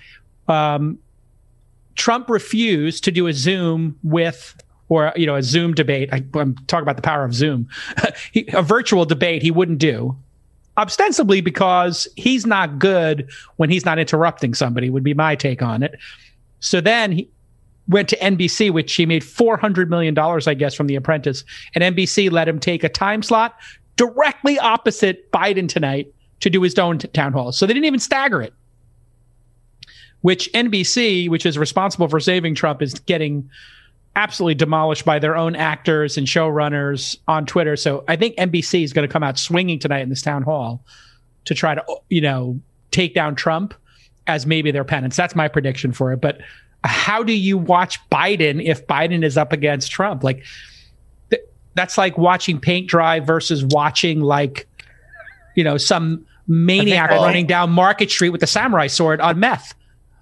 Trump refused to do a Zoom a Zoom debate. I'm talking about the power of Zoom. A virtual debate he wouldn't do, ostensibly because he's not good when he's not interrupting somebody, would be my take on it. So then he went to NBC, which he made $400 million, I guess, from The Apprentice. And NBC let him take a time slot directly opposite Biden tonight to do his own town hall. So they didn't even stagger it, which NBC, which is responsible for saving Trump, is getting absolutely demolished by their own actors and showrunners on Twitter. So I think NBC is going to come out swinging tonight in this town hall to try to, take down Trump. as maybe their penance. That's my prediction for it. But how do you watch Biden if Biden is up against Trump? Like, that's like watching paint dry versus watching, like, some maniac running down Market Street with a samurai sword on meth.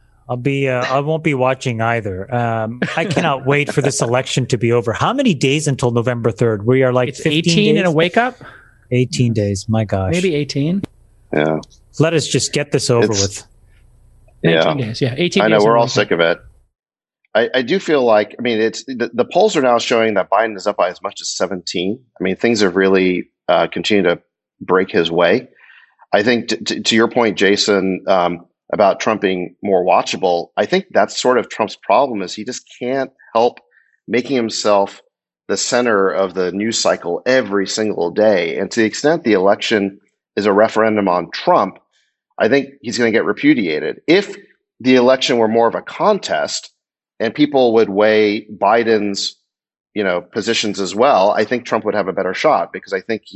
I won't be watching either. I cannot wait for this election to be over. How many days until November 3rd? We are like it's 18 in a wake up. 18 days. My gosh. Maybe 18. Yeah. Let us just get this over with. 18 days. Yeah. 18 I know days we're all sick of it. I do feel like, it's the polls are now showing that Biden is up by as much as 17. Things have really continued to break his way. I think to your point, Jason, about Trump being more watchable, I think that's sort of Trump's problem, is he just can't help making himself the center of the news cycle every single day. And to the extent the election is a referendum on Trump, I think he's going to get repudiated. If the election were more of a contest and people would weigh Biden's, positions as well, I think Trump would have a better shot, because I think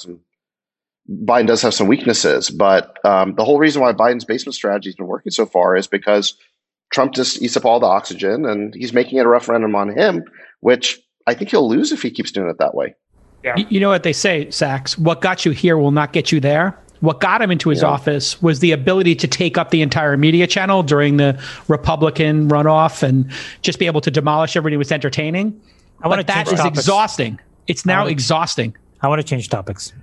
Biden does have some weaknesses. But the whole reason why Biden's basement strategy has been working so far is because Trump just eats up all the oxygen, and he's making it a referendum on him, which I think he'll lose if he keeps doing it that way. Yeah. You know what they say, Sachs? What got you here will not get you there. What got him into his office was the ability to take up the entire media channel during the Republican runoff and just be able to demolish everybody who was entertaining. But that is exhausting. It's now exhausting. I want to change topics.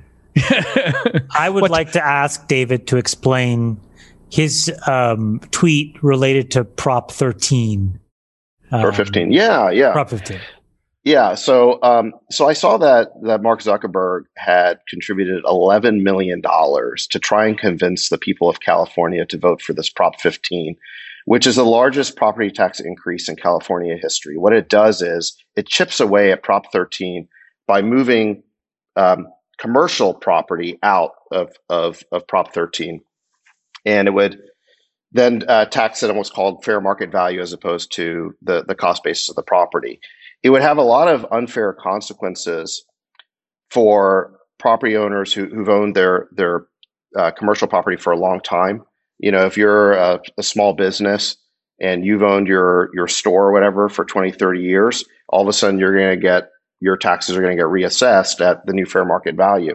I would like to ask David to explain his tweet related to Prop 13. Or 15. Yeah. Prop 15. Yeah. So I saw that Mark Zuckerberg had contributed $11 million to try and convince the people of California to vote for this Prop 15, which is the largest property tax increase in California history. What it does is it chips away at Prop 13 by moving commercial property out of Prop 13. And it would then tax it on what's called fair market value as opposed to the cost basis of the property. It would have a lot of unfair consequences for property owners who've owned their commercial property for a long time. If you're a small business and you've owned your store or whatever for 20, 30 years, all of a sudden your taxes are going to get reassessed at the new fair market value.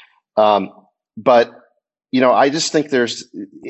But I just think there's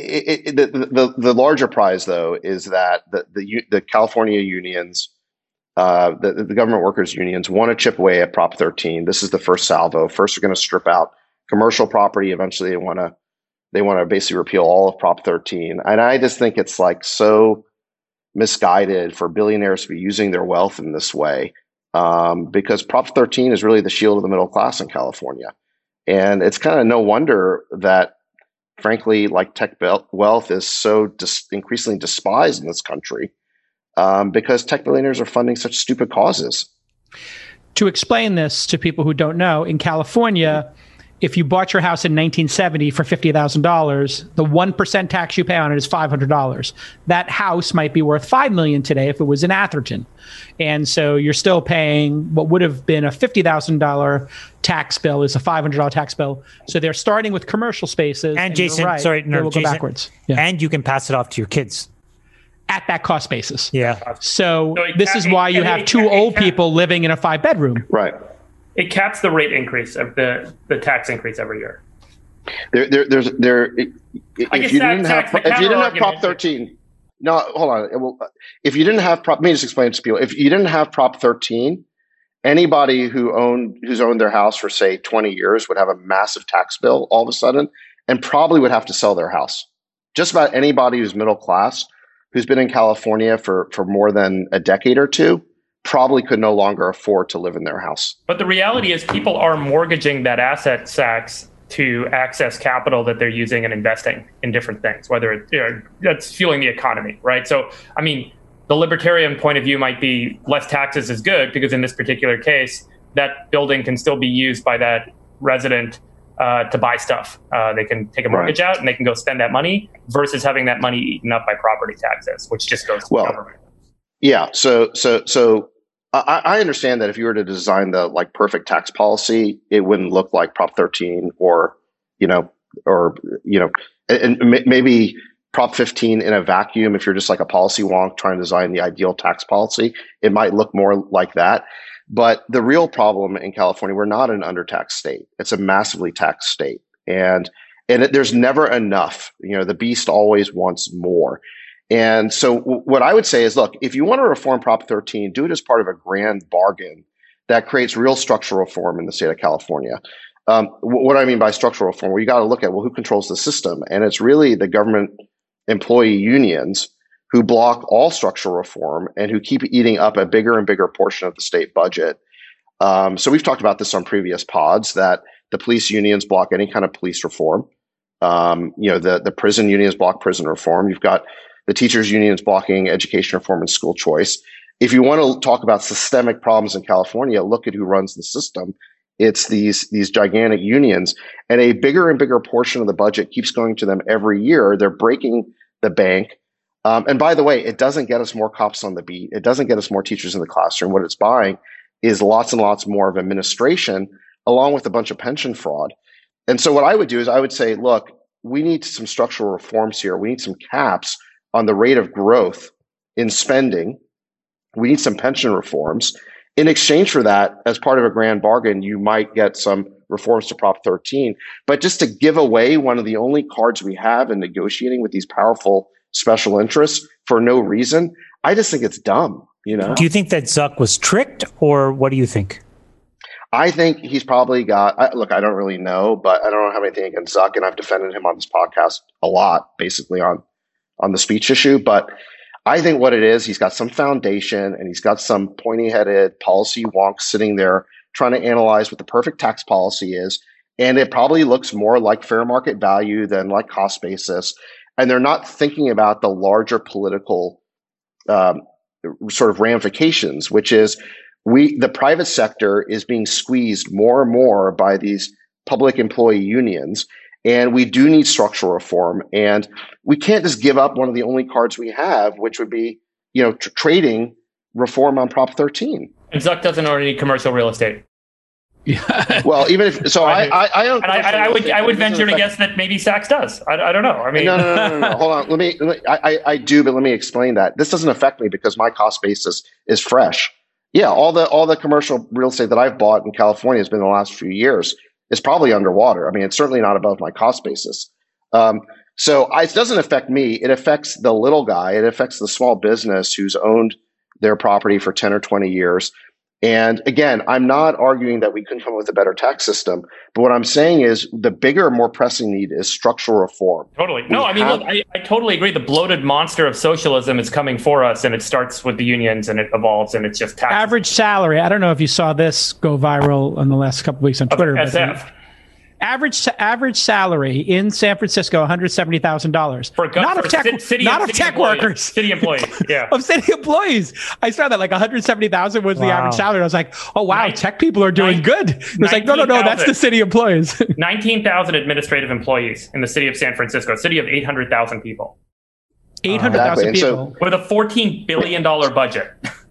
the larger prize, though, is that the California unions, the government workers unions, want to chip away at Prop 13. This is the first salvo. First, they're going to strip out commercial property. Eventually, they want to basically repeal all of Prop 13. And I just think it's like so misguided for billionaires to be using their wealth in this way, because Prop 13 is really the shield of the middle class in California. And it's kind of no wonder that, frankly, like tech wealth is so increasingly despised in this country, because tech billionaires are funding such stupid causes. To explain this to people who don't know, in California, if you bought your house in 1970 for $50,000, the 1% tax you pay on it is $500. That house might be worth $5 million today if it was in Atherton. And so you're still paying what would have been a $50,000 tax bill is a $500 tax bill. So they're starting with commercial spaces. And Jason, right, sorry, no, we'll Jason, go backwards. Yeah. And you can pass it off to your kids at that cost basis. Yeah. So this is why you have two old people living in a 5-bedroom. Right. It caps the rate increase of the tax increase every year. If you didn't have Prop 13, no, hold on. If you didn't have let me just explain it to people. If you didn't have Prop 13, anybody who's owned their house for, say, 20 years would have a massive tax bill all of a sudden, and probably would have to sell their house. Just about anybody who's middle class, who's been in California for more than a decade or two, probably could no longer afford to live in their house. But the reality is people are mortgaging that asset, Sachs, to access capital that they're using and investing in different things, whether that's fueling the economy, right? So, the libertarian point of view might be less taxes is good, because in this particular case, that building can still be used by that resident to buy stuff. They can take a mortgage out and they can go spend that money versus having that money eaten up by property taxes, which just goes to the government. Yeah. So I understand that if you were to design the perfect tax policy, it wouldn't look like Prop 13 or maybe Prop 15 in a vacuum, if you're just like a policy wonk trying to design the ideal tax policy, it might look more like that. But the real problem in California, we're not an undertaxed state. It's a massively taxed state. And there's never enough. The beast always wants more. And so what I would say is, look, if you want to reform Prop 13, do it as part of a grand bargain that creates real structural reform in the state of California. What do I mean by structural reform? Well, you got to look at, who controls the system? And it's really the government employee unions who block all structural reform and who keep eating up a bigger and bigger portion of the state budget. So we've talked about this on previous pods, that the police unions block any kind of police reform. The prison unions block prison reform. You've got the teachers unions blocking education reform and school choice. If you want to talk about systemic problems in California, look at who runs the system. It's these gigantic unions, and a bigger and bigger portion of the budget keeps going to them every year. They're breaking the bank. And by the way, it doesn't get us more cops on the beat. It doesn't get us more teachers in the classroom. What it's buying is lots and lots more of administration, along with a bunch of pension fraud. And so what I would do is I would say, look, we need some structural reforms here. We need some caps on the rate of growth in spending. We need some pension reforms. In exchange for that, as part of a grand bargain, you might get some reforms to Prop 13. But just to give away one of the only cards we have in negotiating with these powerful special interests for no reason, I just think it's dumb. Do you think that Zuck was tricked, or what do you think? I think he's probably got, look, I don't really know, but I don't have anything against Zuck, and I've defended him on this podcast a lot, basically on the speech issue. But I think what it is, he's got some foundation and he's got some pointy-headed policy wonks sitting there trying to analyze what the perfect tax policy is. And it probably looks more like fair market value than like cost basis. And they're not thinking about the larger political sort of ramifications, which is the private sector is being squeezed more and more by these public employee unions. And we do need structural reform. And we can't just give up one of the only cards we have, which would be, trading reform on Prop 13. And Zuck doesn't own any commercial real estate. Yeah. Well, even if so, I don't. And I would venture to guess that maybe Sachs does. I don't know. I mean, no. Hold on. I do, but let me explain that. This doesn't affect me because my cost basis is fresh. Yeah, all the commercial real estate that I've bought in California has been in the last few years. It's probably underwater. I mean, it's certainly not above my cost basis. So it doesn't affect me. It affects the little guy. It affects the small business who's owned their property for 10 or 20 years. And again, I'm not arguing that we couldn't come up with a better tax system, but what I'm saying is the bigger, more pressing need is structural reform. Totally. No, look, I totally agree. The bloated monster of socialism is coming for us, and it starts with the unions and it evolves, and it's just tax. Average salary. I don't know if you saw this go viral in the last couple of weeks on Twitter. SF. Average salary in San Francisco, $170,000 for tech workers, city employees, yeah, of city employees. I saw that like 170,000 was the average salary. I was like, oh wow, tech people are doing good. It was like, no, that's the city employees. 19,000 administrative employees in the city of San Francisco, a city of 800,000 people. 800,000 people with a $14 billion budget.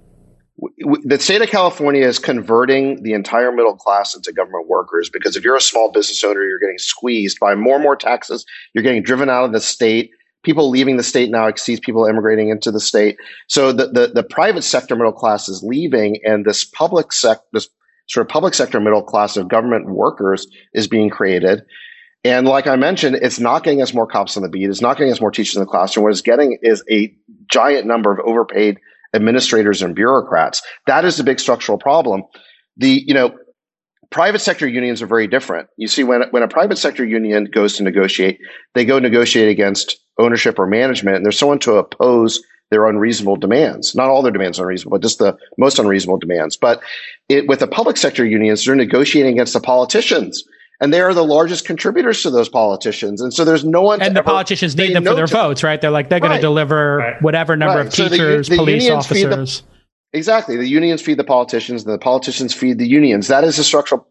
The state of California is converting the entire middle class into government workers because if you're a small business owner, you're getting squeezed by more and more taxes. You're getting driven out of the state. People leaving the state now exceeds people immigrating into the state. So the private sector middle class is leaving, and this this sort of public sector middle class of government workers is being created. And like I mentioned, it's not getting us more cops on the beat. It's not getting us more teachers in the classroom. What it's getting is a giant number of overpaid administrators and bureaucrats. That is the big structural problem. Private sector unions are very different. You see, when a private sector union goes to negotiate, they go negotiate against ownership or management, and there's someone to oppose their unreasonable demands. Not all their demands are unreasonable, but just the most unreasonable demands. But with the public sector unions, they're negotiating against the politicians. And they are the largest contributors to those politicians. And so there's no one. And the politicians need them for their votes, right? They're like, they're going to deliver whatever number of teachers, the police officers. Exactly. The unions feed the politicians, and the politicians feed the unions. That is a structural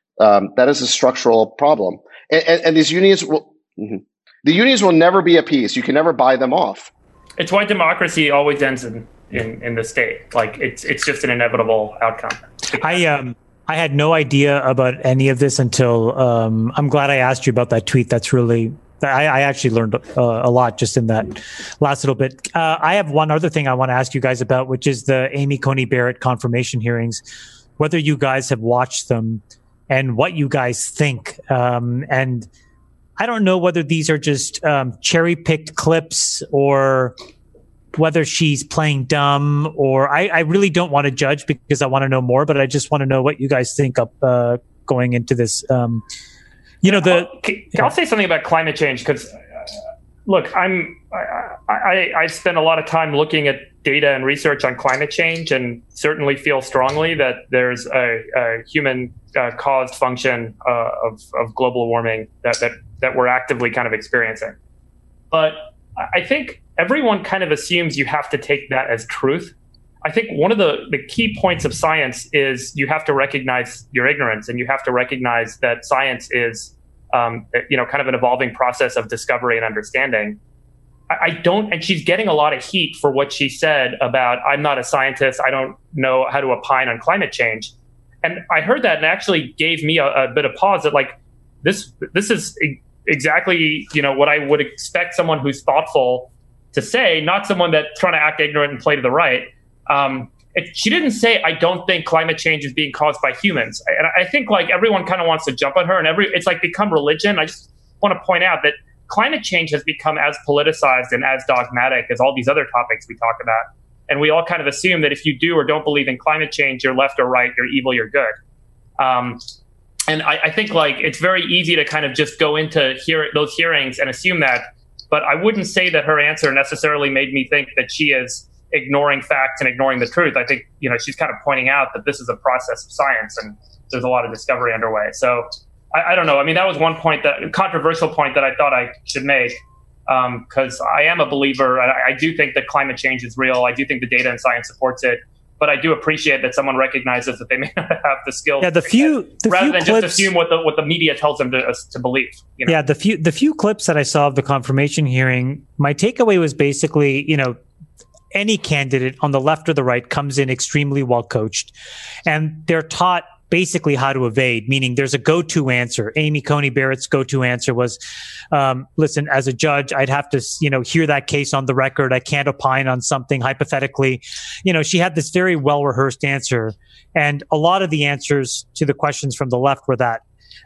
problem. And these unions the unions will never be appeased. You can never buy them off. It's why democracy always ends in the state. Like it's just an inevitable outcome. I had no idea about any of this until I'm glad I asked you about that tweet. That's really I actually learned a lot just in that last little bit. I have one other thing I want to ask you guys about, which is the Amy Coney Barrett confirmation hearings, whether you guys have watched them and what you guys think. And I don't know whether these are just cherry picked clips or whether she's playing dumb, or I really don't want to judge because I want to know more, but I just want to know what you guys think of going into this. I'll say something about climate change because, look, I spend a lot of time looking at data and research on climate change, and certainly feel strongly that there's a human caused function of global warming that we're actively kind of experiencing. But I think everyone kind of assumes you have to take that as truth. I think one of the key points of science is you have to recognize your ignorance, and you have to recognize that science is, kind of an evolving process of discovery and understanding. And she's getting a lot of heat for what she said about, I'm not a scientist, I don't know how to opine on climate change. And I heard that and actually gave me a bit of pause that like, this is exactly, what I would expect someone who's thoughtful to say, not someone that's trying to act ignorant and play to the right. She didn't say, I don't think climate change is being caused by humans. And I think like everyone kind of wants to jump on her, and it's like become religion. I just want to point out that climate change has become as politicized and as dogmatic as all these other topics we talk about. And we all kind of assume that if you do or don't believe in climate change, you're left or right, you're evil, you're good. And I think like it's very easy to kind of just go into those hearings and assume that. But I wouldn't say that her answer necessarily made me think that she is ignoring facts and ignoring the truth. I think, she's kind of pointing out that this is a process of science and there's a lot of discovery underway. So I don't know. I mean, that was one point, controversial point that I thought I should make, because I am a believer. I do think that climate change is real. I do think the data and science supports it. But I do appreciate that someone recognizes that they may not have the skills. Yeah, rather than just assume what the media tells them to believe. Yeah, the few clips that I saw of the confirmation hearing, my takeaway was basically, any candidate on the left or the right comes in extremely well coached, and they're taught basically how to evade, meaning there's a go-to answer. Amy Coney Barrett's go-to answer was, listen, as a judge, I'd have to, hear that case on the record. I can't opine on something hypothetically. She had this very well-rehearsed answer, and a lot of the answers to the questions from the left were that.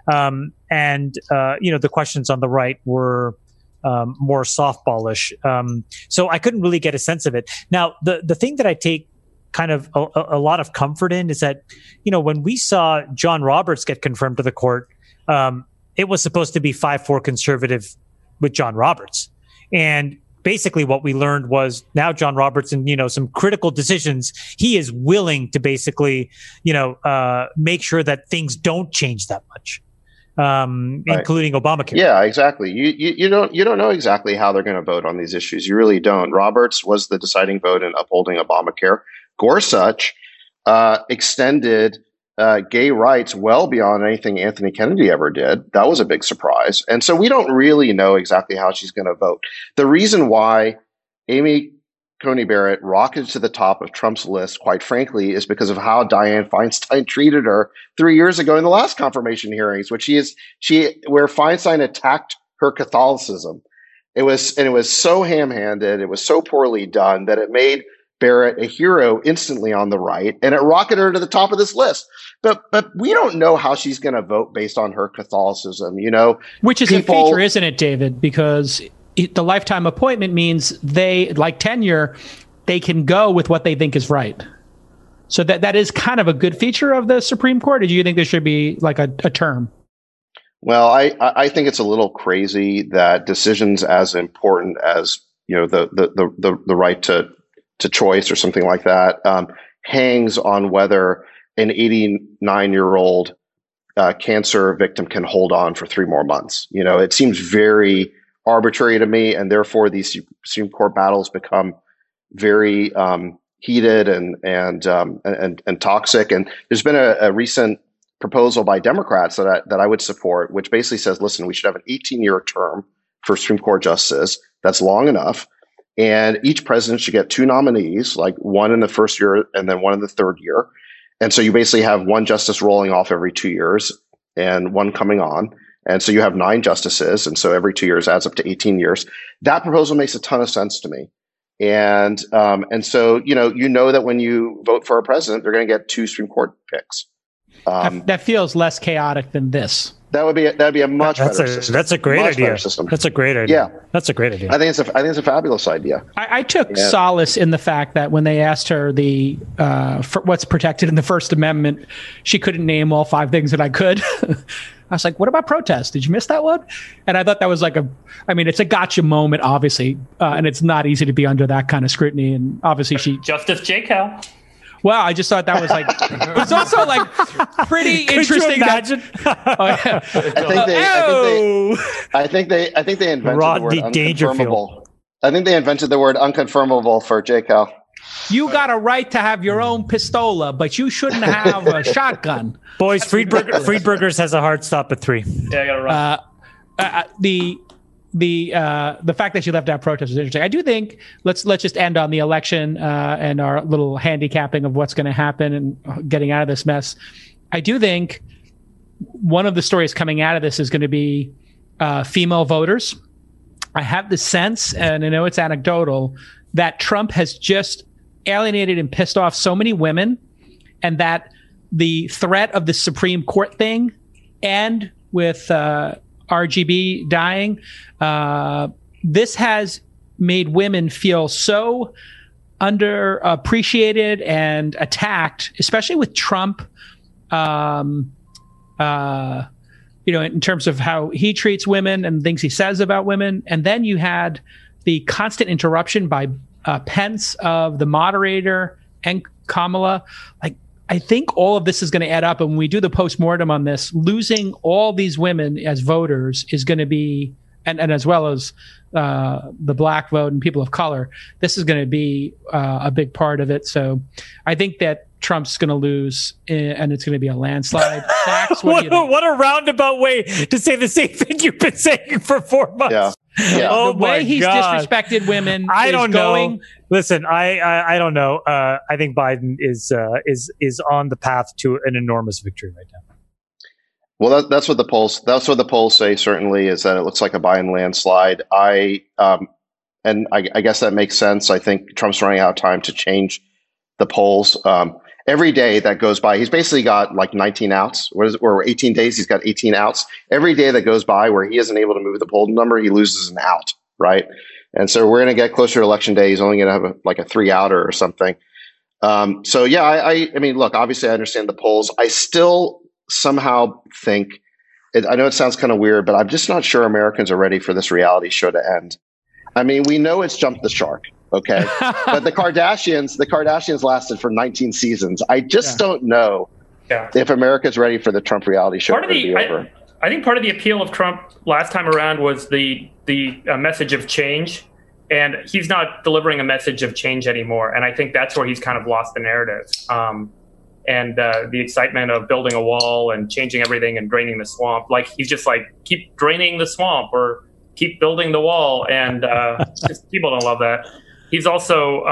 The questions on the right were more softballish. So I couldn't really get a sense of it. Now, the thing that I take kind of a lot of comfort in is that, when we saw John Roberts get confirmed to the court, it was supposed to be 5-4 conservative with John Roberts. And basically what we learned was now John Roberts in, some critical decisions, he is willing to basically, make sure that things don't change that much. Including Obamacare. Yeah, exactly. You don't know exactly how they're going to vote on these issues. You really don't. Roberts was the deciding vote in upholding Obamacare. Gorsuch extended gay rights well beyond anything Anthony Kennedy ever did. That was a big surprise. And so we don't really know exactly how she's going to vote. The reason why Amy Coney Barrett rocketed to the top of Trump's list, quite frankly, is because of how Dianne Feinstein treated her 3 years ago in the last confirmation hearings, where Feinstein attacked her Catholicism. It was so ham-handed, it was so poorly done that it made Barrett a hero instantly on the right, and it rocketed her to the top of this list. But we don't know how she's going to vote based on her Catholicism, Which is a feature, isn't it, David? Because the lifetime appointment means they, like tenure, they can go with what they think is right. So that is kind of a good feature of the Supreme Court. Or do you think there should be like a term? Well, I think it's a little crazy that decisions as important as the right to choice or something like that hangs on whether an 89-year-old cancer victim can hold on for 3 more months. It seems very arbitrary to me, and therefore these Supreme Court battles become very heated and toxic. And there's been a recent proposal by Democrats that I would support, which basically says, listen, we should have an 18-year term for Supreme Court justices. That's long enough. And each president should get 2 nominees, like one in the first year and then one in the third year. And so you basically have one justice rolling off every 2 years and one coming on. And so you have 9 justices. And so every 2 years adds up to 18 years. That proposal makes a ton of sense to me. And so, you know that when you vote for a president, they're going to get 2 Supreme Court picks. That feels less chaotic than this. That'd be a much better system. That's a great idea. That's a great idea. Yeah, that's a great idea. I think it's a fabulous idea. I took solace in the fact that when they asked her what's protected in the First Amendment, she couldn't name all 5 things that I could. I was like, what about protest? Did you miss that one? And I thought that was it's a gotcha moment, obviously, and it's not easy to be under that kind of scrutiny. And obviously, Justice J. Cal. Wow, I just thought that was it was also pretty interesting. You imagine? I think they invented Rodney the word Dangerfield. I think they invented the word unconfirmable for JCal. You got a right to have your own pistola, but you shouldn't have a shotgun. Boys, Friedbergers has a hard stop at 3. Yeah, I got to run. The fact that she left out protest is interesting. I do think let's just end on the election and our little handicapping of what's going to happen and getting out of this mess. I do think one of the stories coming out of this is going to be female voters. I have the sense, and I know it's anecdotal, that Trump has just alienated and pissed off so many women, and that the threat of the Supreme Court thing and with RGB dying, this has made women feel so underappreciated and attacked, especially with Trump, in terms of how he treats women and things he says about women. And then you had the constant interruption by Pence of the moderator and Kamala. I think all of this is going to add up. And when we do the postmortem on this, losing all these women as voters is going to be, and as well as the black vote and people of color, this is going to be a big part of it. So I think that Trump's going to lose, and it's going to be a landslide. Max, what a roundabout way to say the same thing you've been saying for 4 months. Yeah. The way he's disrespected women. I don't know. Listen, I don't know. I think Biden is on the path to an enormous victory right now. Well, that's what the polls say. Certainly, is that it looks like a Biden landslide. I guess that makes sense. I think Trump's running out of time to change the polls. Every day that goes by, he's basically got 19 outs. Or 18 days, he's got 18 outs. Every day that goes by where he isn't able to move the poll number, he loses an out, right? And so we're going to get closer to election day. He's only going to have a 3-outer or something. So yeah, I mean, look, obviously I understand the polls. I still somehow think, I know it sounds kind of weird, but I'm just not sure Americans are ready for this reality show to end. I mean, we know it's jumped the shark. Okay. But the Kardashians lasted for 19 seasons. I just don't know if America's ready for the Trump reality show to be over. I think part of the appeal of Trump last time around was the message of change, and he's not delivering a message of change anymore. And I think that's where he's kind of lost the narrative. And the excitement of building a wall and changing everything and draining the swamp. He's just keep draining the swamp or keep building the wall. And just people don't love that. He's also,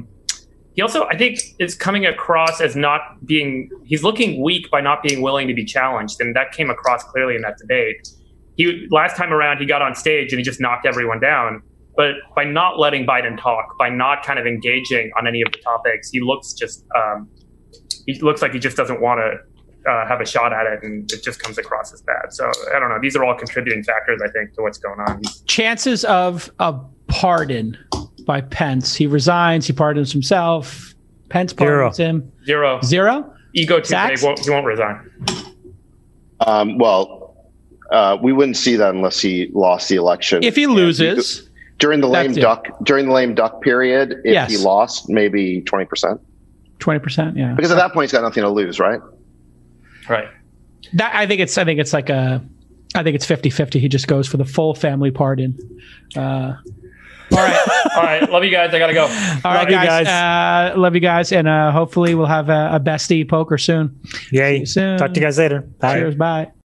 I think, is coming across as he's looking weak by not being willing to be challenged. And that came across clearly in that debate. Last time around, he got on stage and he just knocked everyone down. But by not letting Biden talk, by not kind of engaging on any of the topics, he looks like he just doesn't want to have a shot at it. And it just comes across as bad. So I don't know. These are all contributing factors, I think, to what's going on. Chances of a pardon by Pence. He resigns. He pardons himself. Pence pardons him. Zero. Ego too big. He won't resign. We wouldn't see that unless he lost the election. If he loses during the lame duck period, if he lost, maybe 20%. 20%, yeah. Because at that point, he's got nothing to lose, right? Right. I think it's 50-50. He just goes for the full family pardon. All right. Love you guys. I gotta go. All right, guys. Love you guys, and hopefully we'll have a bestie poker soon. Yay! See you soon. Talk to you guys later. Bye. Cheers. Bye.